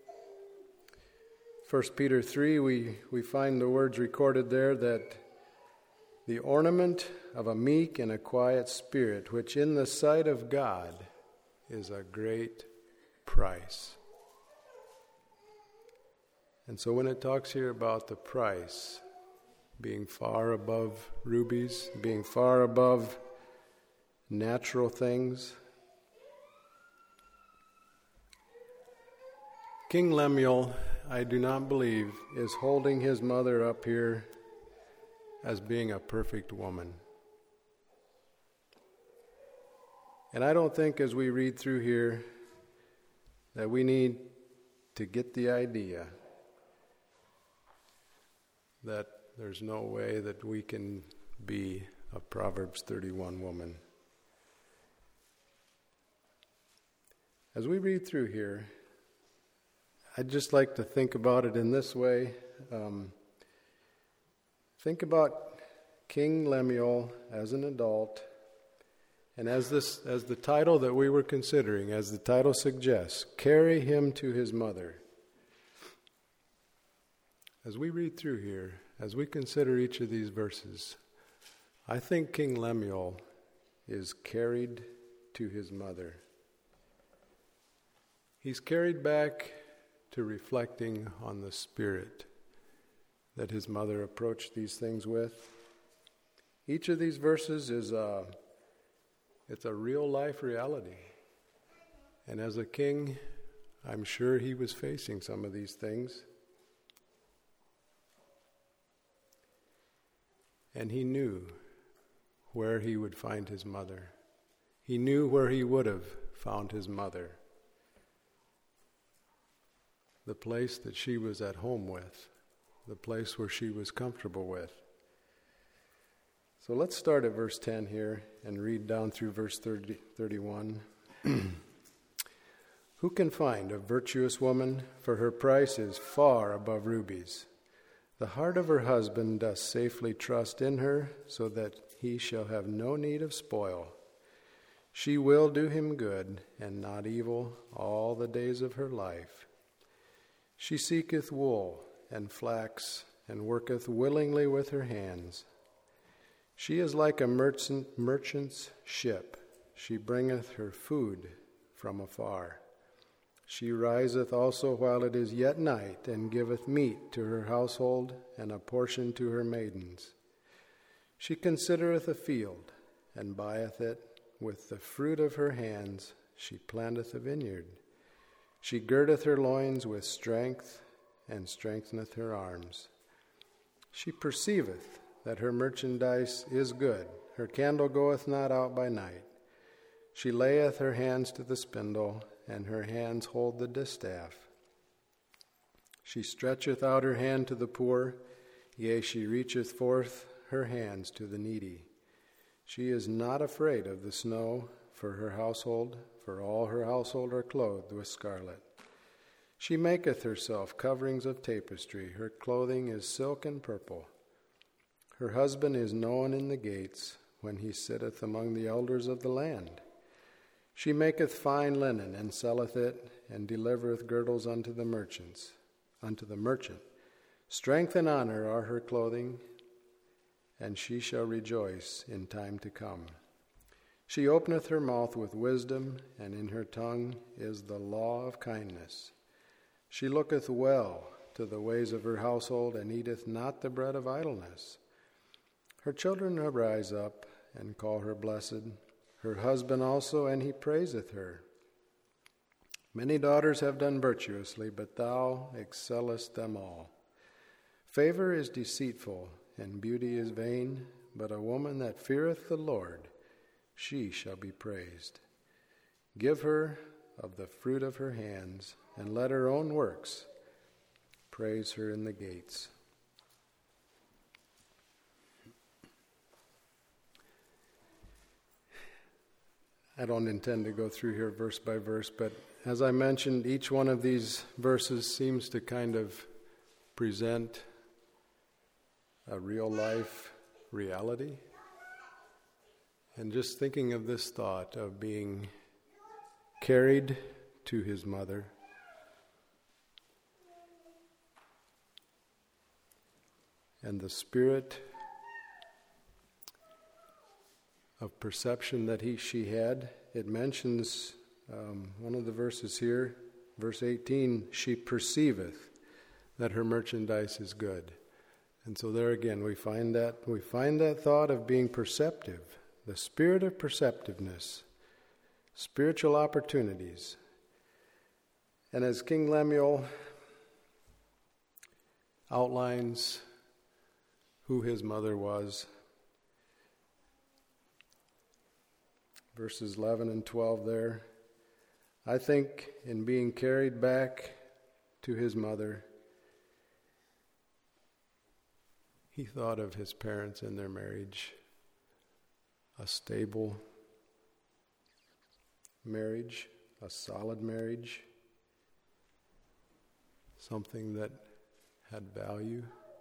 First Peter three, we, we find the words recorded there that the ornament of a meek and a quiet spirit, which in the sight of God is a great price. And so when it talks here about the price being far above rubies, being far above natural things, King Lemuel, I do not believe, is holding his mother up here as being a perfect woman. And I don't think as we read through here that we need to get the idea that there's no way that we can be a Proverbs thirty-one woman. As we read through here, I'd just like to think about it in this way. Um, think about King Lemuel as an adult, and as this, as the title that we were considering, as the title suggests, carry him to his mother. As we read through here, as we consider each of these verses, I think King Lemuel is carried to his mother. He's carried back to reflecting on the spirit that his mother approached these things with. Each of these verses is a, it's a real life reality. And as a king, I'm sure he was facing some of these things. And he knew where he would find his mother. He knew where he would have found his mother. The place that she was at home with, the place where she was comfortable with. So let's start at verse ten here and read down through verse thirty, thirty-one. Who can find a virtuous woman? For her price is far above rubies. The heart of her husband doth safely trust in her, so that he shall have no need of spoil. She will do him good, and not evil, all the days of her life. She seeketh wool and flax, and worketh willingly with her hands. She is like a merchant, merchant's ship. She bringeth her food from afar. She riseth also while it is yet night, and giveth meat to her household, and a portion to her maidens. She considereth a field, and buyeth it. With the fruit of her hands she planteth a vineyard. She girdeth her loins with strength, and strengtheneth her arms. She perceiveth that her merchandise is good. Her candle goeth not out by night. She layeth her hands to the spindle, and her hands hold the distaff. She stretcheth out her hand to the poor, yea, she reacheth forth her hands to the needy. She is not afraid of the snow for her household, for all her household are clothed with scarlet. She maketh herself coverings of tapestry, her clothing is silk and purple. Her husband is known in the gates, when he sitteth among the elders of the land. She maketh fine linen, and selleth it, and delivereth girdles unto the merchants, unto the merchant. Strength and honor are her clothing, and she shall rejoice in time to come. She openeth her mouth with wisdom, and in her tongue is the law of kindness. She looketh well to the ways of her household, and eateth not the bread of idleness. Her children arise up, and call her blessed, her husband also, and he praiseth her. Many daughters have done virtuously, but thou excellest them all. Favor is deceitful, and beauty is vain, but a woman that feareth the Lord, she shall be praised. Give her of the fruit of her hands, and let her own works praise her in the gates. I don't intend to go through here verse by verse, but as I mentioned, each one of these verses seems to kind of present a real life reality. And just thinking of this thought of being carried to his mother, and the spirit of perception that he she had, it mentions um, one of the verses here, verse eighteen, she perceiveth that her merchandise is good. And so there again we find that we find that thought of being perceptive, the spirit of perceptiveness, spiritual opportunities. And as King Lemuel outlines who his mother was, verses eleven and twelve there, I think in being carried back to his mother, he thought of his parents and their marriage, a stable marriage, a solid marriage, something that had value.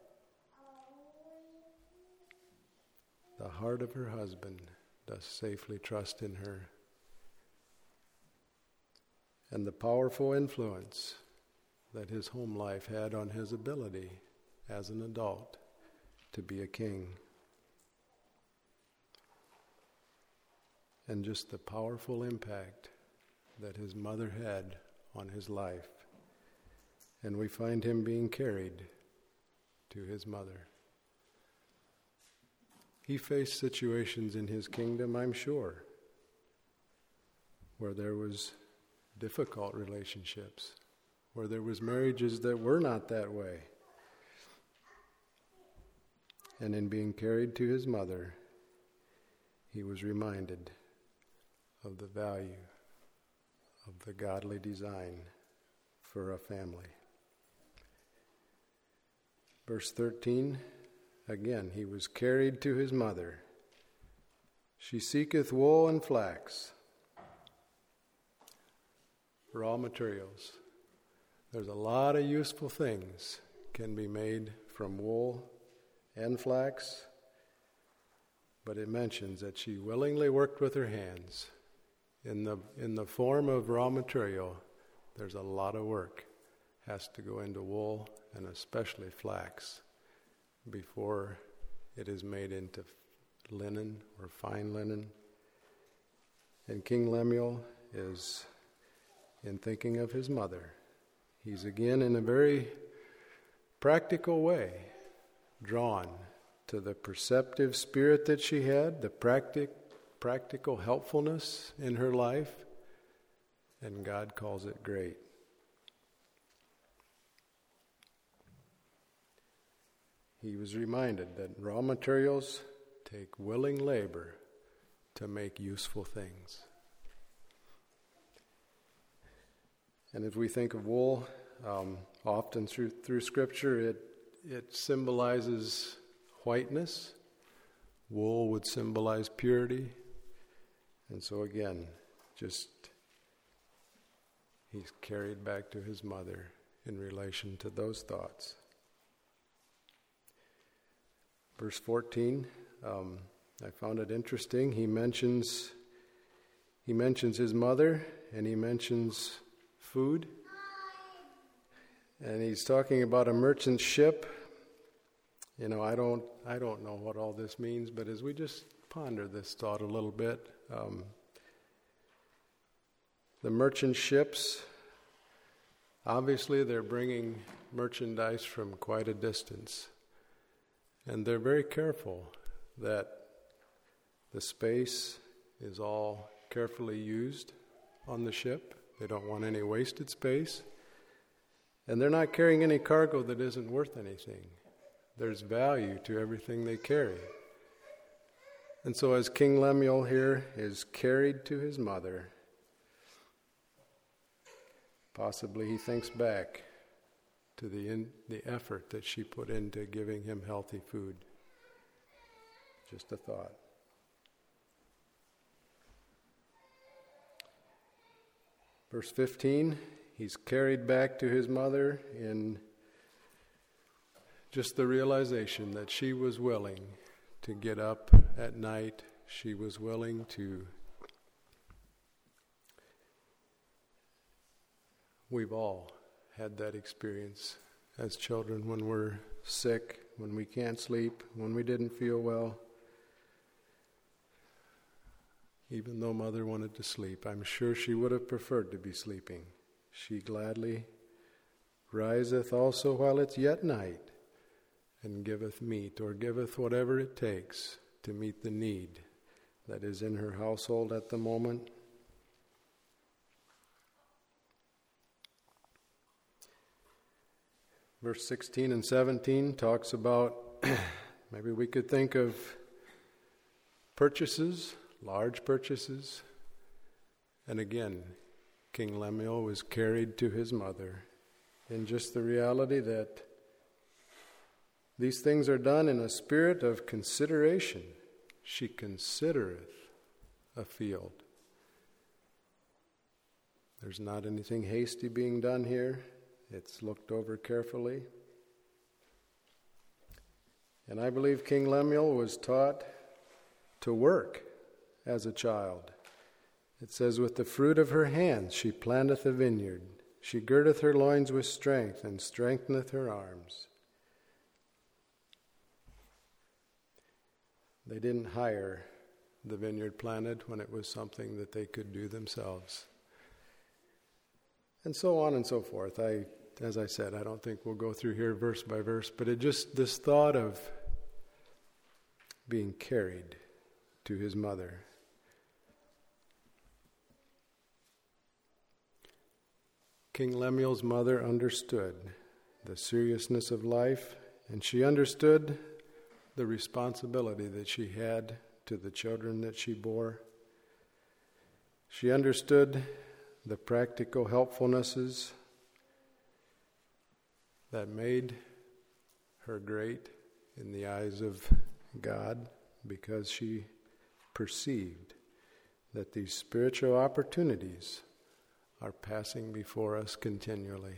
The heart of her husband does safely trust in her. And the powerful influence that his home life had on his ability as an adult to be a king. And just the powerful impact that his mother had on his life. And we find him being carried to his mother. He faced situations in his kingdom, I'm sure, where there was difficult relationships, where there was marriages that were not that way. And in being carried to his mother, he was reminded of the value of the godly design for a family. Verse thirteen, again, he was carried to his mother. She seeketh wool and flax, raw materials. There's a lot of useful things can be made from wool and flax, but it mentions that she willingly worked with her hands. In the in the form of raw material, there's a lot of work has to go into wool and especially flax before it is made into linen or fine linen. And King Lemuel is, in thinking of his mother, he's again in a very practical way drawn to the perceptive spirit that she had, the practic, practical helpfulness in her life, and God calls it great. He was reminded that raw materials take willing labor to make useful things. And if we think of wool, um, often through through Scripture, it it symbolizes whiteness. Wool would symbolize purity. And so again, just he's carried back to his mother in relation to those thoughts. Verse fourteen, um, I found it interesting. He mentions he mentions his mother and he mentions food. And he's talking about a merchant ship. You know, I don't I don't know what all this means, but as we just ponder this thought a little bit, um, the merchant ships, obviously they're bringing merchandise from quite a distance. And they're very careful that the space is all carefully used on the ship. They don't want any wasted space. And they're not carrying any cargo that isn't worth anything. There's value to everything they carry. And so as King Lemuel here is carried to his mother, possibly he thinks back to the in, the effort that she put into giving him healthy food. Just a thought. Verse fifteen, he's carried back to his mother in just the realization that she was willing to get up at night. She was willing to. We've all had that experience as children when we're sick, when we can't sleep, when we didn't feel well. Even though mother wanted to sleep, I'm sure she would have preferred to be sleeping. She gladly riseth also while it's yet night, and giveth meat, or giveth whatever it takes to meet the need that is in her household at the moment. Verse sixteen and seventeen talks about, maybe we could think of purchases, large purchases. And again, King Lemuel was carried to his mother in just the reality that These things are done in a spirit of consideration. She considereth a field. There's not anything hasty being done here. It's looked over carefully. And I believe King Lemuel was taught to work as a child. It says, with the fruit of her hands she planteth a vineyard. She girdeth her loins with strength, and strengtheneth her arms. They didn't hire the vineyard planted when it was something that they could do themselves. And so on and so forth. I, as I said, I don't think we'll go through here verse by verse, but it just, this thought of being carried to his mother. King Lemuel's mother understood the seriousness of life, and she understood the responsibility that she had to the children that she bore. She understood the practical helpfulnesses that made her great in the eyes of God, because she perceived that these spiritual opportunities are passing before us continually.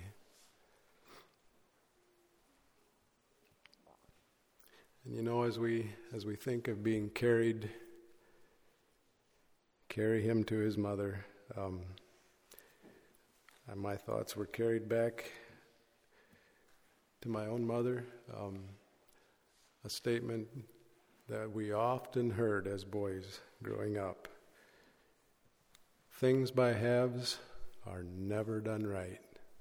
And you know, as we as we think of being carried, carry him to his mother, um, and my thoughts were carried back to my own mother. Um, a statement that we often heard as boys growing up: things by halves are never done right.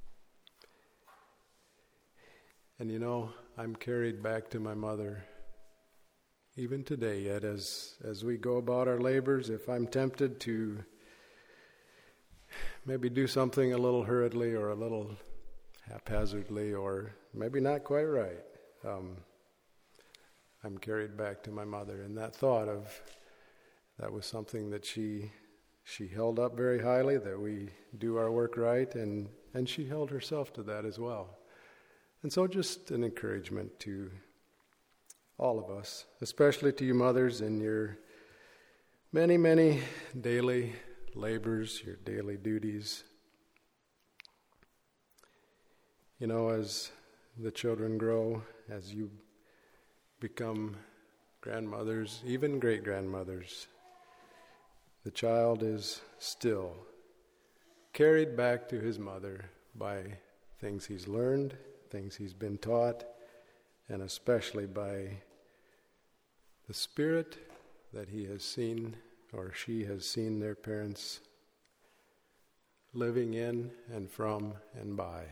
And you know, I'm carried back to my mother even today, yet as as we go about our labors. If I'm tempted to maybe do something a little hurriedly or a little haphazardly or maybe not quite right, um, I'm carried back to my mother. And that thought of, that was something that she she held up very highly, that we do our work right, and, and she held herself to that as well. And so just an encouragement to all of us, especially to you mothers in your many, many daily labors, your daily duties. You know, as the children grow, as you become grandmothers, even great-grandmothers, the child is still carried back to his mother by things he's learned, things he's been taught, and especially by the spirit that he has seen or she has seen their parents living in and from and by.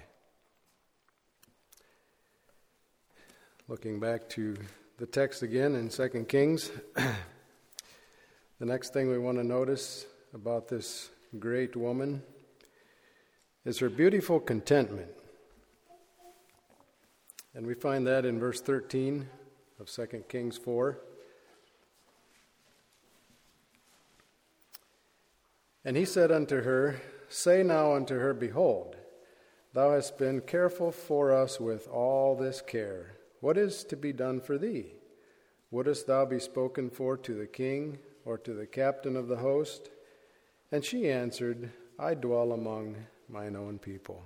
Looking back to the text again in Second Kings, the next thing we want to notice about this great woman is her beautiful contentment. And we find that in verse thirteen of Second Kings four. And he said unto her, Say now unto her, Behold, thou hast been careful for us with all this care. What is to be done for thee? Wouldest thou be spoken for to the king or to the captain of the host? And she answered, I dwell among mine own people.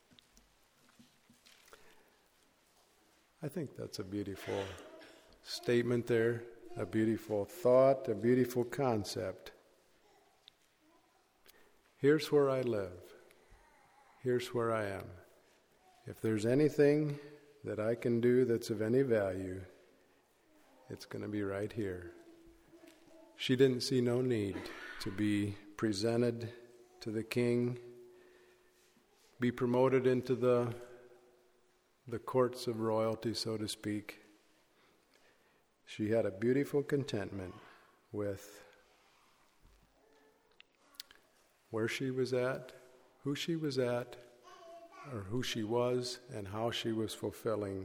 I think that's a beautiful statement there, a beautiful thought, a beautiful concept. Here's where I live. Here's where I am. If there's anything that I can do that's of any value, it's going to be right here. She didn't see no need to be presented to the king, be promoted into the the courts of royalty, so to speak. She had a beautiful contentment with where she was at, who she was at, or who she was, and how she was fulfilling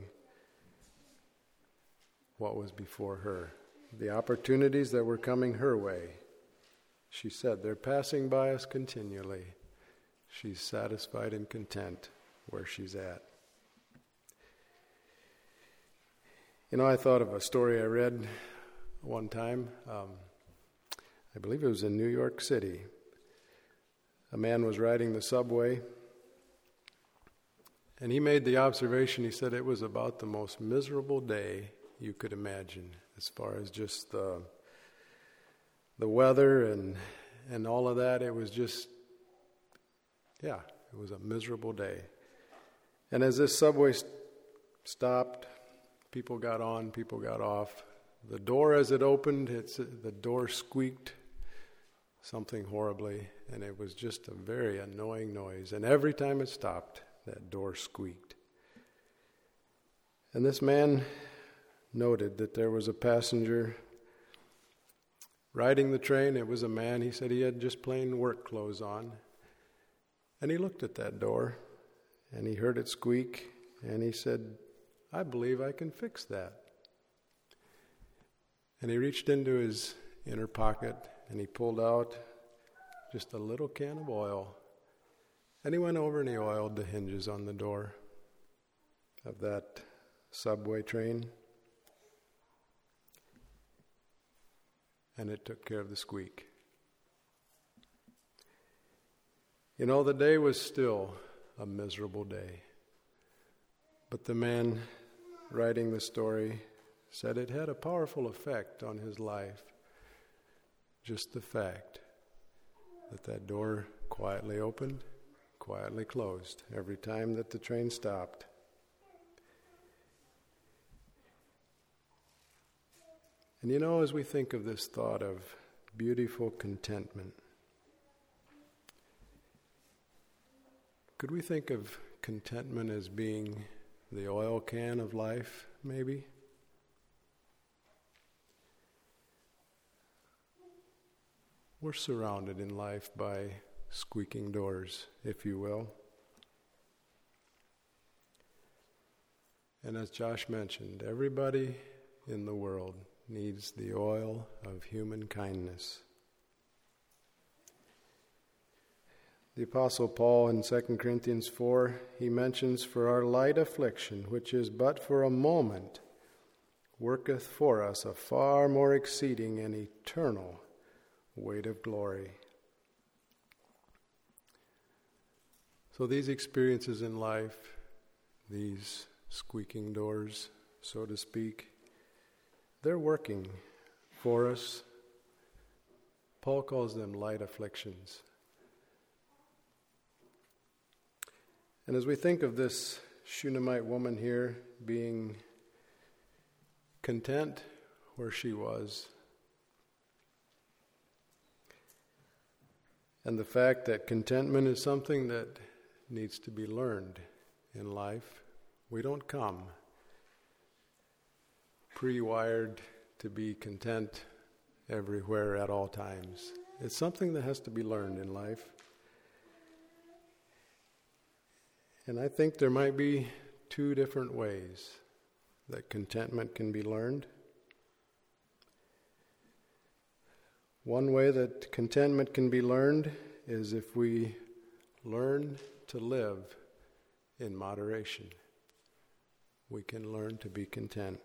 what was before her. The opportunities that were coming her way. She said, they're passing by us continually. She's satisfied and content where she's at. You know, I thought of a story I read one time. Um, I believe it was in New York City. A man was riding the subway, and he made the observation, he said it was about the most miserable day you could imagine, as far as just the the weather and and all of that. It was just, yeah, it was a miserable day. And as this subway st- stopped, people got on, people got off. The door, as it opened, it's, the door squeaked something horribly, and it was just a very annoying noise. And every time it stopped, that door squeaked. And this man noted that there was a passenger riding the train. It was a man. He said he had just plain work clothes on. And he looked at that door, and he heard it squeak, and he said, I believe I can fix that. And he reached into his inner pocket, and he pulled out just a little can of oil. And he went over and he oiled the hinges on the door of that subway train. And it took care of the squeak. You know, the day was still a miserable day. But the man writing the story said it had a powerful effect on his life. Just the fact that that door quietly opened, quietly closed every time that the train stopped. And you know, as we think of this thought of beautiful contentment, could we think of contentment as being the oil can of life, maybe? We're surrounded in life by squeaking doors, if you will. And as Josh mentioned, everybody in the world needs the oil of human kindness. The Apostle Paul in Second Corinthians four, he mentions, for our light affliction, which is but for a moment, worketh for us a far more exceeding and eternal weight of glory. So these experiences in life, these squeaking doors, so to speak, they're working for us. Paul calls them light afflictions. And as we think of this Shunammite woman here being content where she was, and the fact that contentment is something that needs to be learned in life, we don't come pre-wired to be content everywhere at all times. It's something that has to be learned in life. And I think there might be two different ways that contentment can be learned. One way that contentment can be learned is if we learn to live in moderation. We can learn to be content.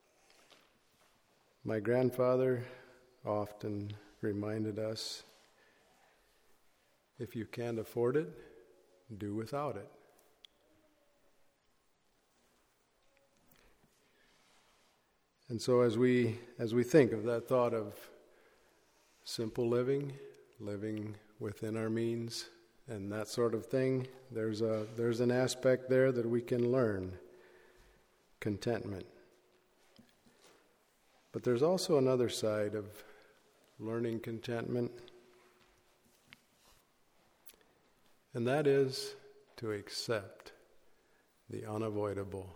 My grandfather often reminded us, if you can't afford it, do without it. And so as we as we think of that thought of simple living, living within our means, and that sort of thing, there's a there's an aspect there that we can learn contentment. But there's also another side of learning contentment, and that is to accept the unavoidable,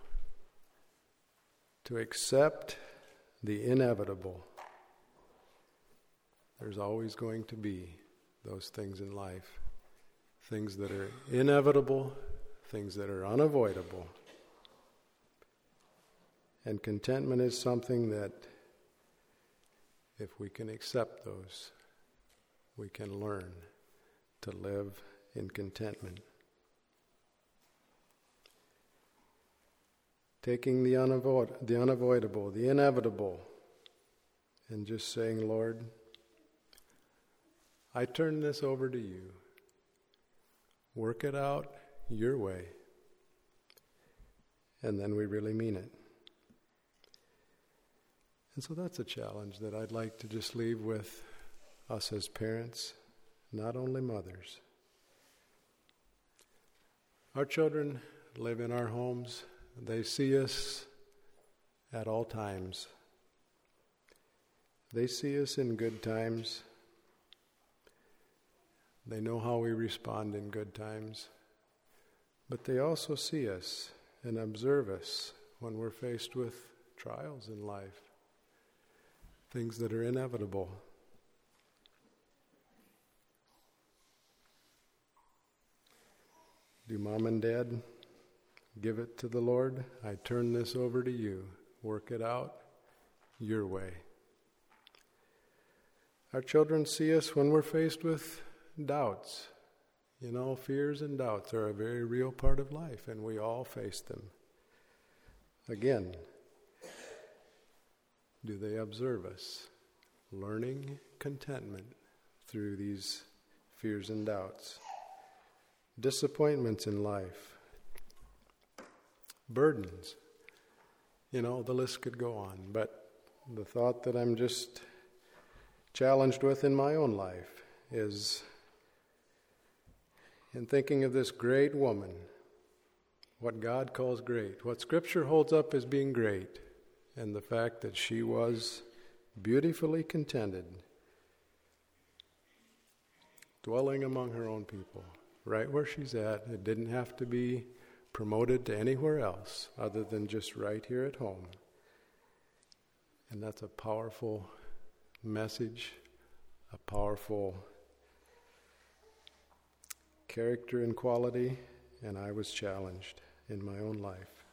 to accept the inevitable. There's always going to be those things in life, things that are inevitable, things that are unavoidable. And contentment is something that, if we can accept those, we can learn to live in contentment. taking the, unavoid- the unavoidable, the inevitable, and just saying, Lord, I turn this over to you. Work it out your way. And then we really mean it. And so that's a challenge that I'd like to just leave with us as parents, not only mothers. Our children live in our homes. They see us at all times. They see us in good times. They know how we respond in good times. But they also see us and observe us when we're faced with trials in life, things that are inevitable. Do mom and dad give it to the Lord? I turn this over to you. Work it out your way. Our children see us when we're faced with doubts. You know, fears and doubts are a very real part of life, and we all face them. Again, do they observe us, learning contentment through these fears and doubts? Disappointments in life, burdens. You know, the list could go on, but the thought that I'm just challenged with in my own life is, in thinking of this great woman, what God calls great, what Scripture holds up as being great, and the fact that she was beautifully contented, dwelling among her own people, right where she's at. It didn't have to be promoted to anywhere else other than just right here at home. And that's a powerful message, a powerful character and quality, and I was challenged in my own life.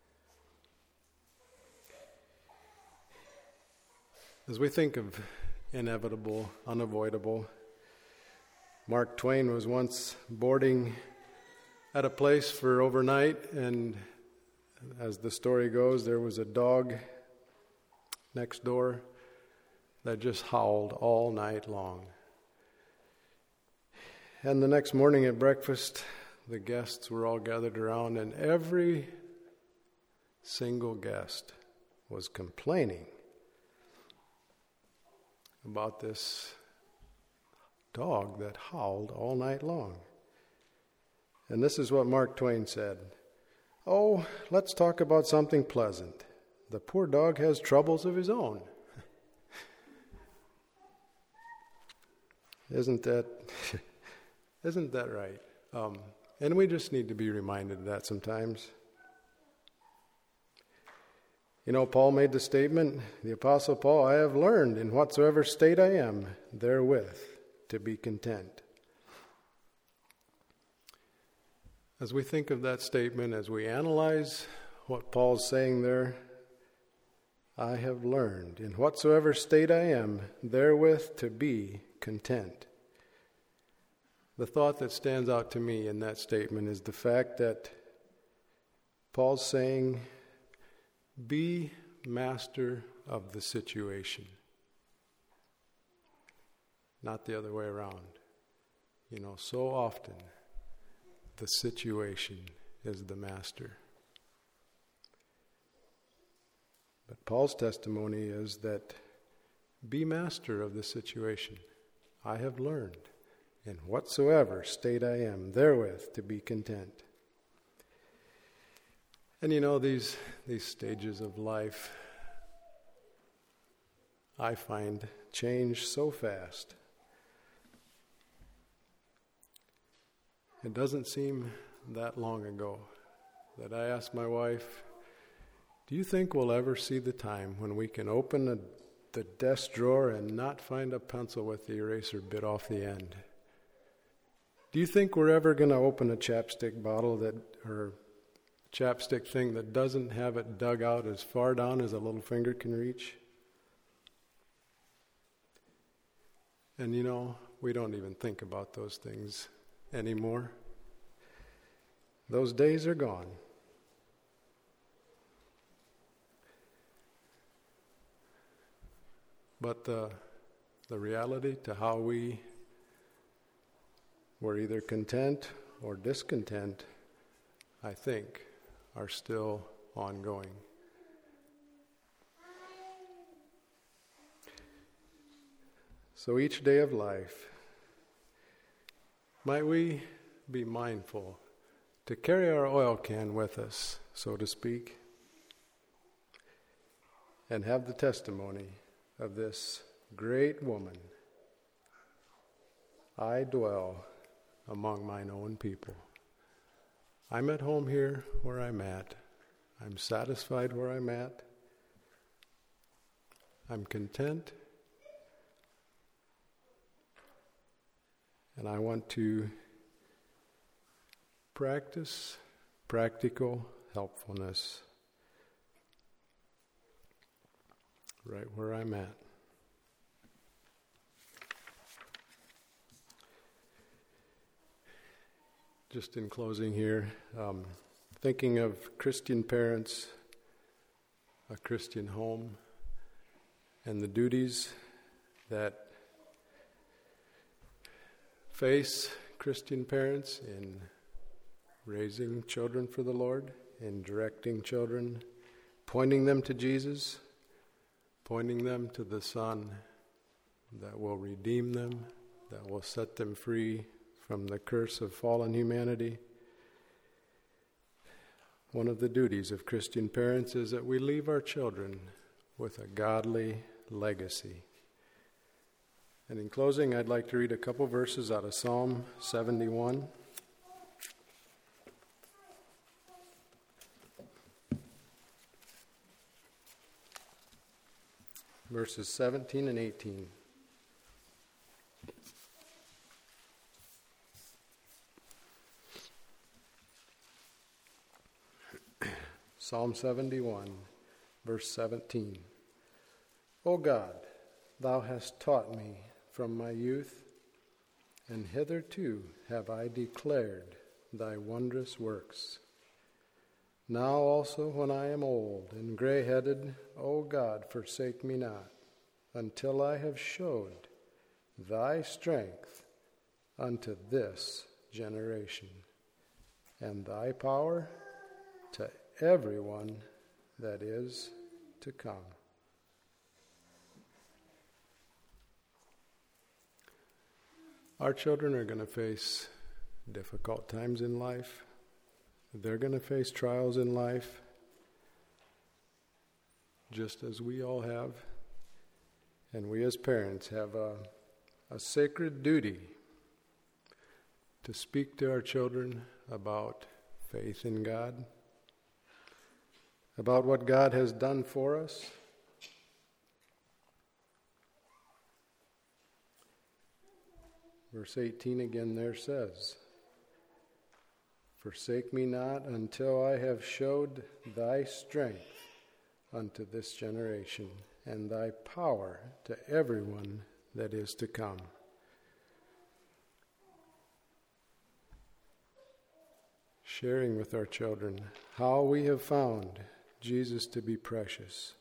As we think of inevitable, unavoidable, Mark Twain was once boarding at a place for overnight, and as the story goes, there was a dog next door that just howled all night long. And the next morning at breakfast, the guests were all gathered around, and every single guest was complaining about this dog that howled all night long. And this is what Mark Twain said: "Oh, let's talk about something pleasant. The poor dog has troubles of his own." Isn't that, isn't that right? Um, and we just need to be reminded of that sometimes. You know, Paul made the statement, the Apostle Paul, "I have learned in whatsoever state I am, therewith to be content." As we think of that statement, as we analyze what Paul's saying there, I have learned in whatsoever state I am, therewith to be content. The thought that stands out to me in that statement is the fact that Paul's saying, be master of the situation. Not the other way around. You know, so often the situation is the master. But Paul's testimony is that be master of the situation. I have learned in whatsoever state I am, therewith to be content. And you know, these these stages of life, I find, change so fast. It doesn't seem that long ago that I asked my wife, do you think we'll ever see the time when we can open a, the desk drawer and not find a pencil with the eraser bit off the end? Do you think we're ever going to open a chapstick bottle that, or chapstick thing that doesn't have it dug out as far down as a little finger can reach? And you know, we don't even think about those things anymore. Those days are gone. but the, the reality to how we were either content or discontent, I think, are still ongoing. So each day of life, might we be mindful to carry our oil can with us, so to speak, and have the testimony of this great woman. I dwell among mine own people. I'm at home here where I'm at. I'm satisfied where I'm at. I'm content. And I want to practice practical helpfulness right where I'm at. Just in closing here, um, thinking of Christian parents, a Christian home, and the duties that face Christian parents in raising children for the Lord, in directing children, pointing them to Jesus, pointing them to the Son that will redeem them, that will set them free from the curse of fallen humanity. One of the duties of Christian parents is that we leave our children with a godly legacy. And in closing, I'd like to read a couple verses out of Psalm seventy-one. Verses seventeen and eighteen. Psalm seventy-one, verse seventeen. O God, thou hast taught me from my youth, and hitherto have I declared thy wondrous works. Now also when I am old and gray-headed, O God, forsake me not, until I have showed thy strength unto this generation, and thy power to everyone that is to come. Our children are going to face difficult times in life. They're going to face trials in life, just as we all have. And we as parents have a, a sacred duty to speak to our children about faith in God, about what God has done for us. Verse eighteen again there says, forsake me not until I have showed thy strength unto this generation, and thy power to everyone that is to come. Sharing with our children how we have found Jesus to be precious.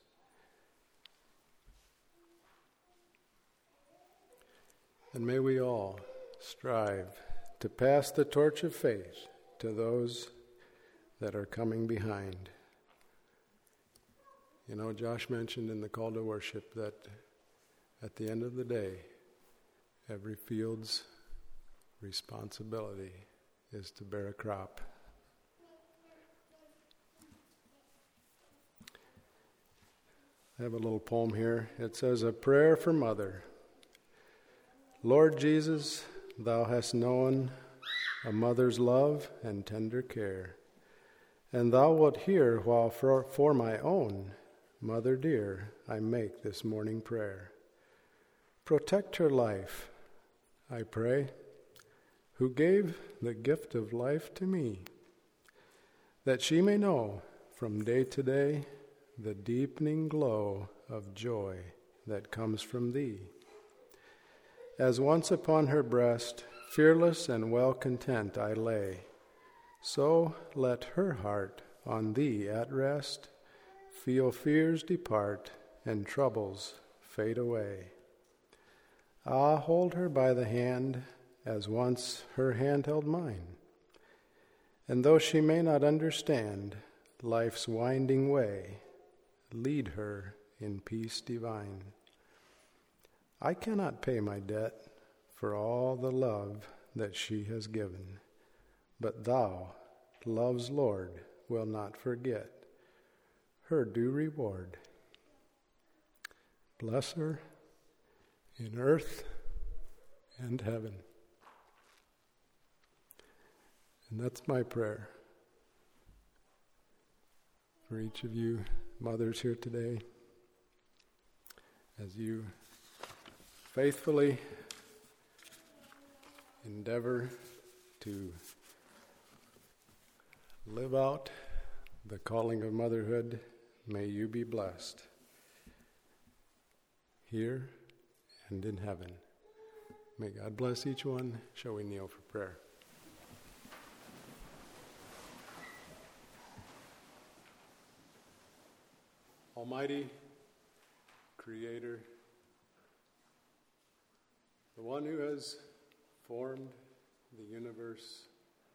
And may we all strive to pass the torch of faith to those that are coming behind. You know, Josh mentioned in the call to worship that at the end of the day, every field's responsibility is to bear a crop. I have a little poem here. It says, a prayer for mother. Lord Jesus, thou hast known a mother's love and tender care, and thou wilt hear while for, for my own mother dear I make this morning prayer. Protect her life, I pray, who gave the gift of life to me, that she may know from day to day the deepening glow of joy that comes from thee. As once upon her breast, fearless and well content I lay, so let her heart on thee at rest feel fears depart and troubles fade away. Ah, hold her by the hand as once her hand held mine. And though she may not understand life's winding way, lead her in peace divine. I cannot pay my debt for all the love that she has given, but thou, love's Lord, will not forget her due reward. Bless her in earth and heaven. And that's my prayer for each of you mothers here today, as you faithfully endeavor to live out the calling of motherhood. May you be blessed here and in heaven. May God bless each one. Shall we kneel for prayer? Almighty Creator, the one who has formed the universe,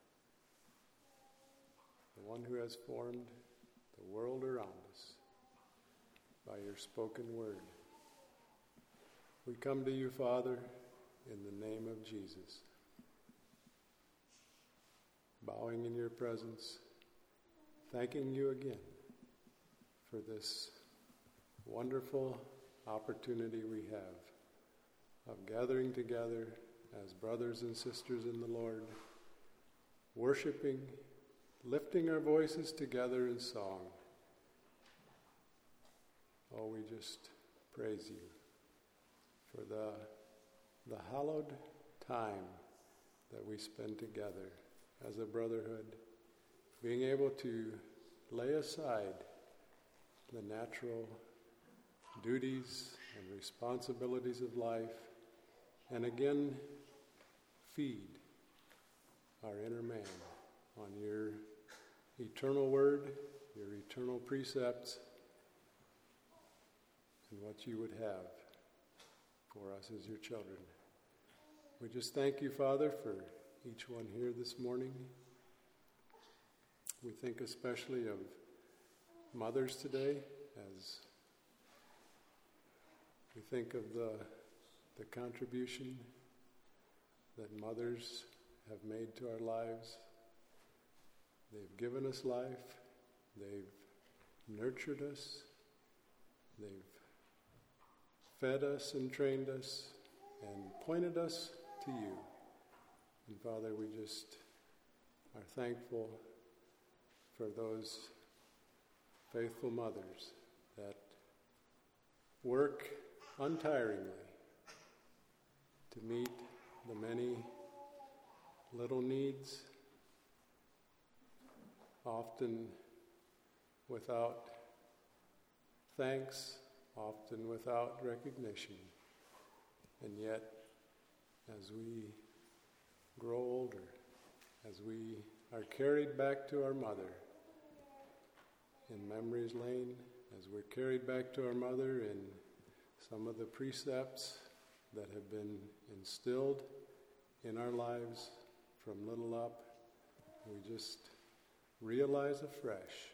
the one who has formed the world around us by your spoken word. We come to you, Father, in the name of Jesus, bowing in your presence, thanking you again for this wonderful opportunity we have of gathering together as brothers and sisters in the Lord, worshiping, lifting our voices together in song. Oh, we just praise you for the, the hallowed time that we spend together as a brotherhood, being able to lay aside the natural duties and responsibilities of life, and again feed our inner man on your eternal word, your eternal precepts, and what you would have for us as your children. We just thank you, Father, for each one here this morning. We think especially of mothers today, as we think of the, the contribution that mothers have made to our lives. They've given us life, they've nurtured us, they've fed us and trained us and pointed us to you. And Father, we just are thankful for those faithful mothers that work untiringly to meet the many little needs, often without thanks, often without recognition. And yet, as we grow older, as we are carried back to our mother in memory's lane, as we're carried back to our mother in some of the precepts that have been instilled in our lives from little up, we just realize afresh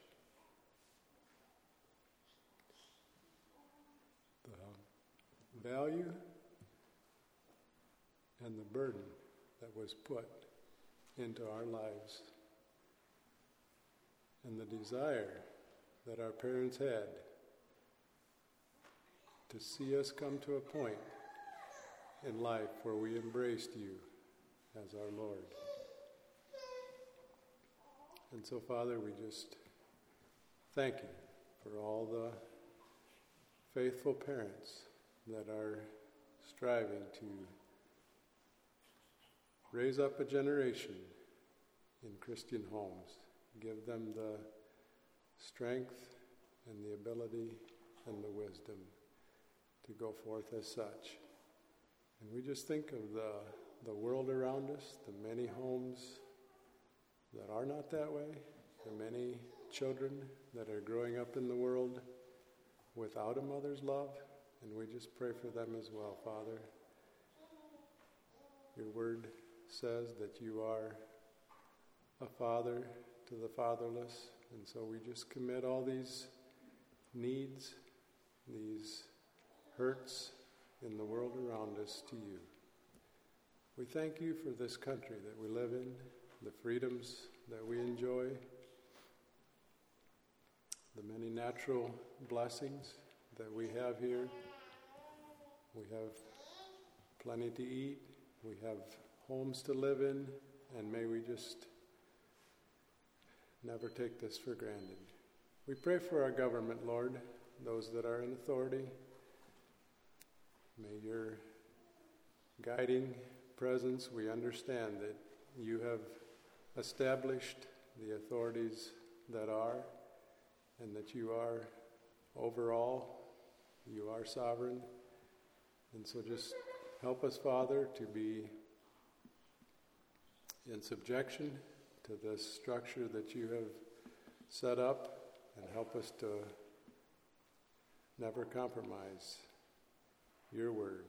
the value and the burden that was put into our lives, and the desire that our parents had to see us come to a point in life where we embraced you as our Lord. And so, Father, we just thank you for all the faithful parents that are striving to raise up a generation in Christian homes. Give them the strength and the ability and the wisdom to go forth as such. And we just think of the, the world around us, the many homes that are not that way, the many children that are growing up in the world without a mother's love And we just pray for them as well, Father. Your word says that you are a father to the fatherless, and so we just commit all these needs, these hurts in the world around us to you. We thank you for this country that we live in, the freedoms that we enjoy, the many natural blessings that we have here. We have plenty to eat, we have homes to live in, and may we just never take this for granted. We pray for our government, Lord, those that are in authority. May your guiding presence, we understand that you have established the authorities that are, and that you are over all, you are sovereign. And so just help us, Father, to be in subjection to this structure that you have set up, and help us to never compromise your word.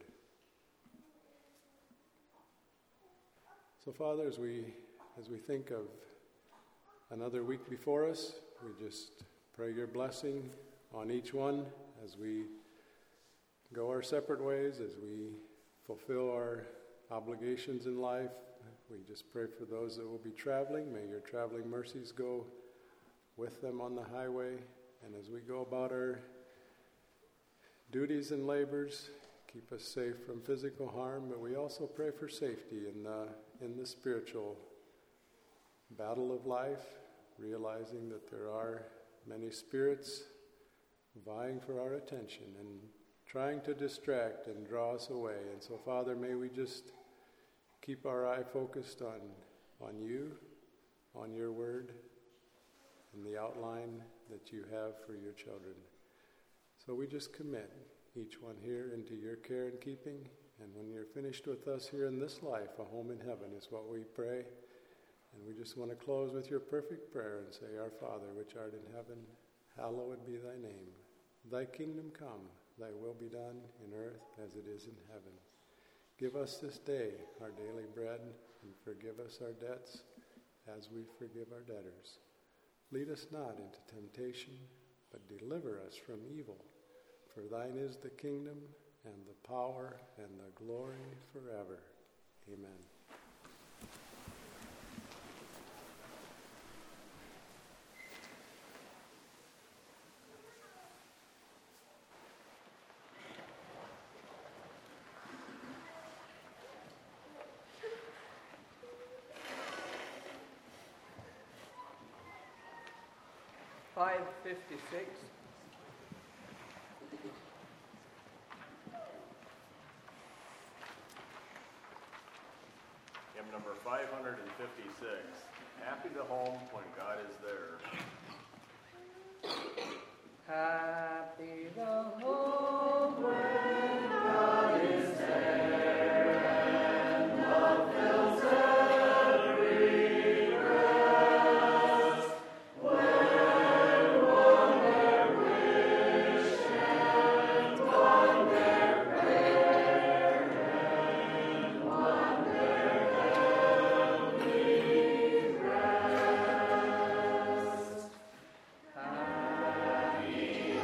So, Father, as we as we think of another week before us, we just pray your blessing on each one as we go our separate ways, as we fulfill our obligations in life. We just pray for those that will be traveling. May your traveling mercies go with them on the highway. And as we go about our duties and labors, keep us safe from physical harm. But we also pray for safety in the, in the spiritual battle of life, realizing that there are many spirits vying for our attention and trying to distract and draw us away. And so, Father, may we just keep our eye focused on, on you, on your word, and the outline that you have for your children. So we just commit each one here into your care and keeping. And when you're finished with us here in this life, a home in heaven is what we pray. And we just want to close with your perfect prayer and say, Our Father, which art in heaven, hallowed be thy name. Thy kingdom come, thy will be done in earth as it is in heaven. Give us this day our daily bread, and forgive us our debts as we forgive our debtors. Lead us not into temptation, but deliver us from evil. For thine is the kingdom, and the power, and the glory forever. Amen. five fifty-six. Hymn number five hundred fifty-six. Happy the home when God is there. Happy the home when God is there, and love fills every breast. When one their wish and one their prayer and one their heavenly rest. Happy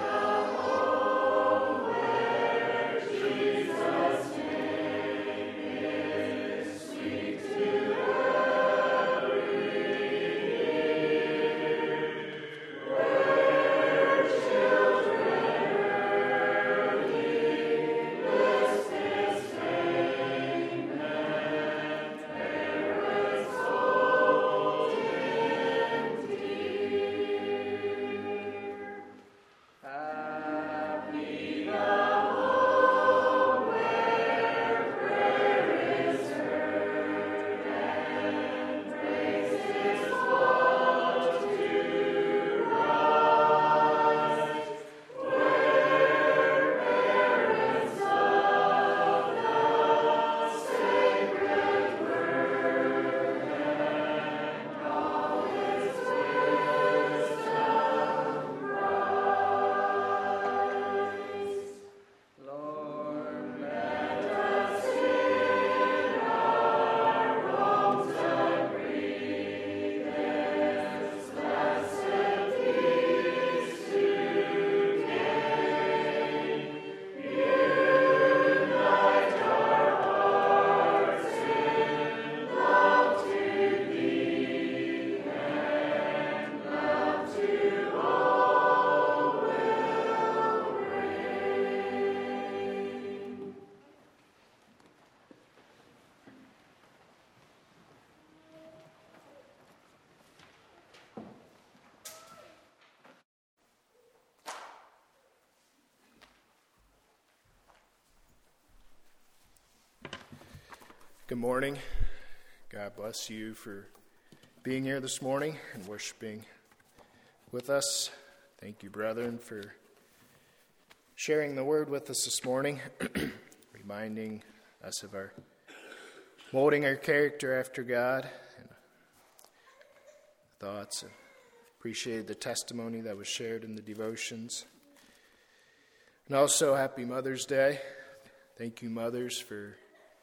Good morning. God bless you for being here this morning and worshiping with us. Thank you, brethren, for sharing the word with us this morning, reminding us of our molding our character after God and thoughts. And appreciated the testimony that was shared in the devotions. And also, happy Mother's Day. Thank you, mothers, for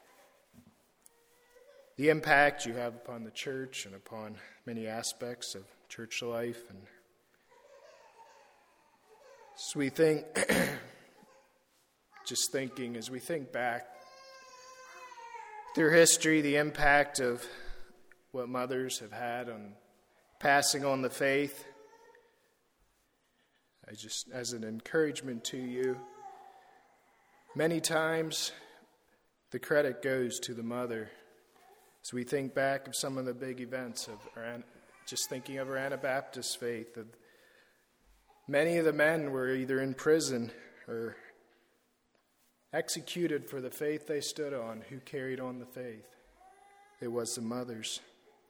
the impact you have upon the church and upon many aspects of church life. And so we think, just thinking, as we think back through history, the impact of what mothers have had on passing on the faith, I just, as an encouragement to you, many times the credit goes to the mother. As we think back of some of the big events of our, just thinking of our Anabaptist faith, of many of the men were either in prison or executed for the faith they stood on. Who carried on the faith? It was the mothers.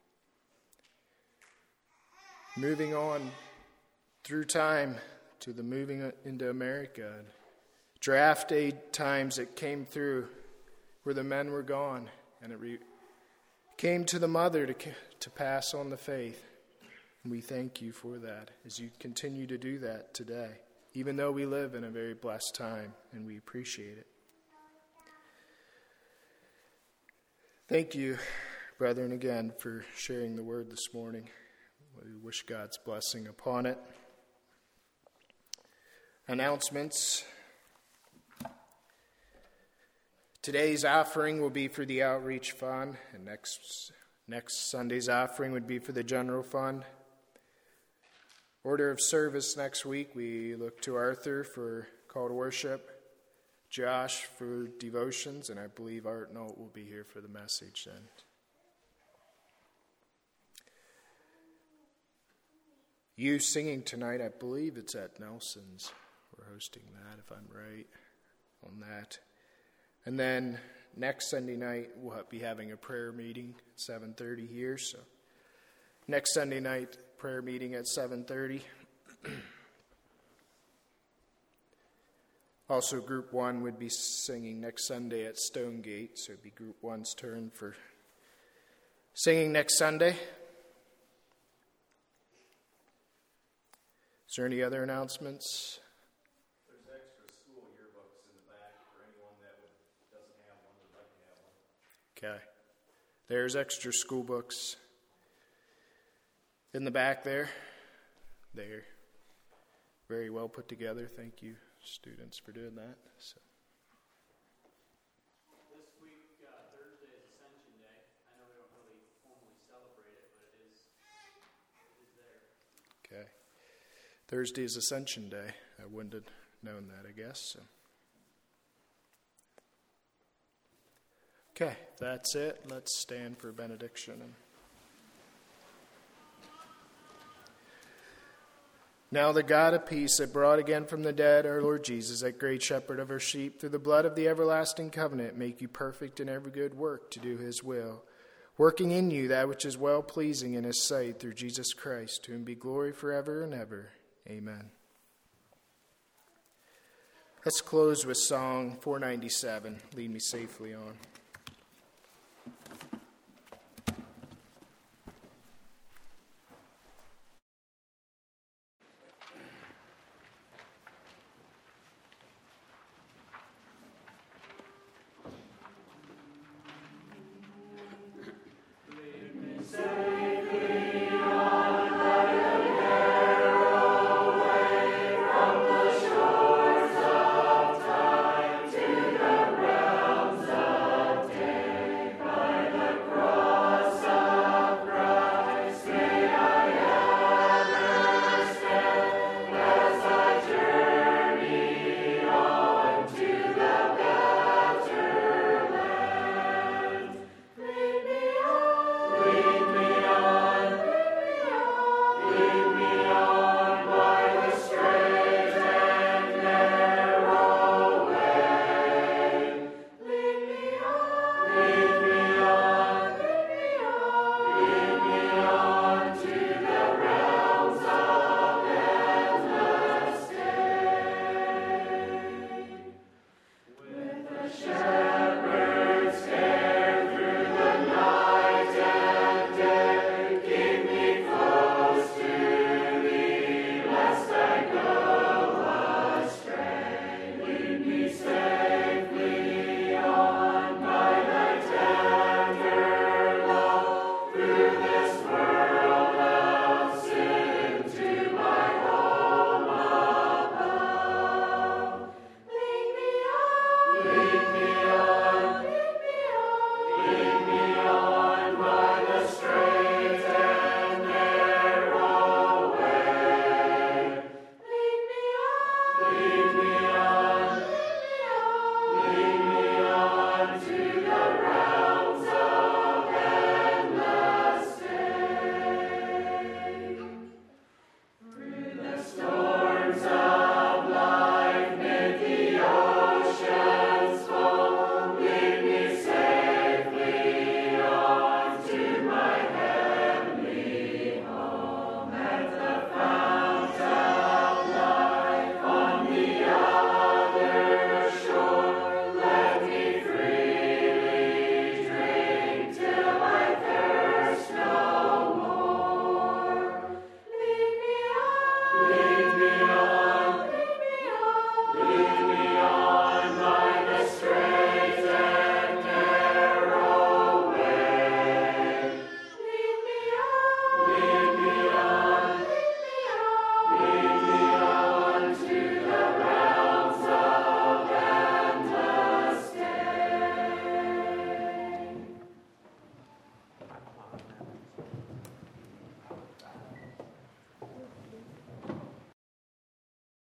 Moving on through time to the moving into America, draft day times that came through where the men were gone, and it re- came to the mother to to pass on the faith. And we thank you for that as you continue to do that today, even though we live in a very blessed time, and we appreciate it. Thank you, brethren, again for sharing the word this morning. We wish God's blessing upon it. Announcements. Today's offering will be for the Outreach Fund, and next next Sunday's offering would be for the General Fund. Order of service next week, we look to Arthur for call to worship, Josh for devotions, and I believe Art Note will be here for the message then. You singing tonight, I believe it's at Nelson's. We're hosting that, if I'm right on that. And then next Sunday night, we'll be having a prayer meeting at seven thirty here. So next Sunday night, prayer meeting at seven thirty. Also, Group one would be singing next Sunday at Stonegate. So it'd be Group one's turn for singing next Sunday. Is there any other announcements? Okay. There's extra school books in the back there. They're very well put together. Thank you, students, for doing that. So. This week, uh, Thursday is Ascension Day. I know we don't really formally celebrate it, but it is, it is there. Okay. Thursday is Ascension Day. I wouldn't have known that, I guess. So. Okay, that's it. Let's stand for benediction. Now the God of peace that brought again from the dead our Lord Jesus, that great shepherd of our sheep, through the blood of the everlasting covenant, make you perfect in every good work to do his will, working in you that which is well-pleasing in his sight, through Jesus Christ, to whom be glory forever and ever. Amen. Let's close with Song four ninety-seven, Lead Me Safely On.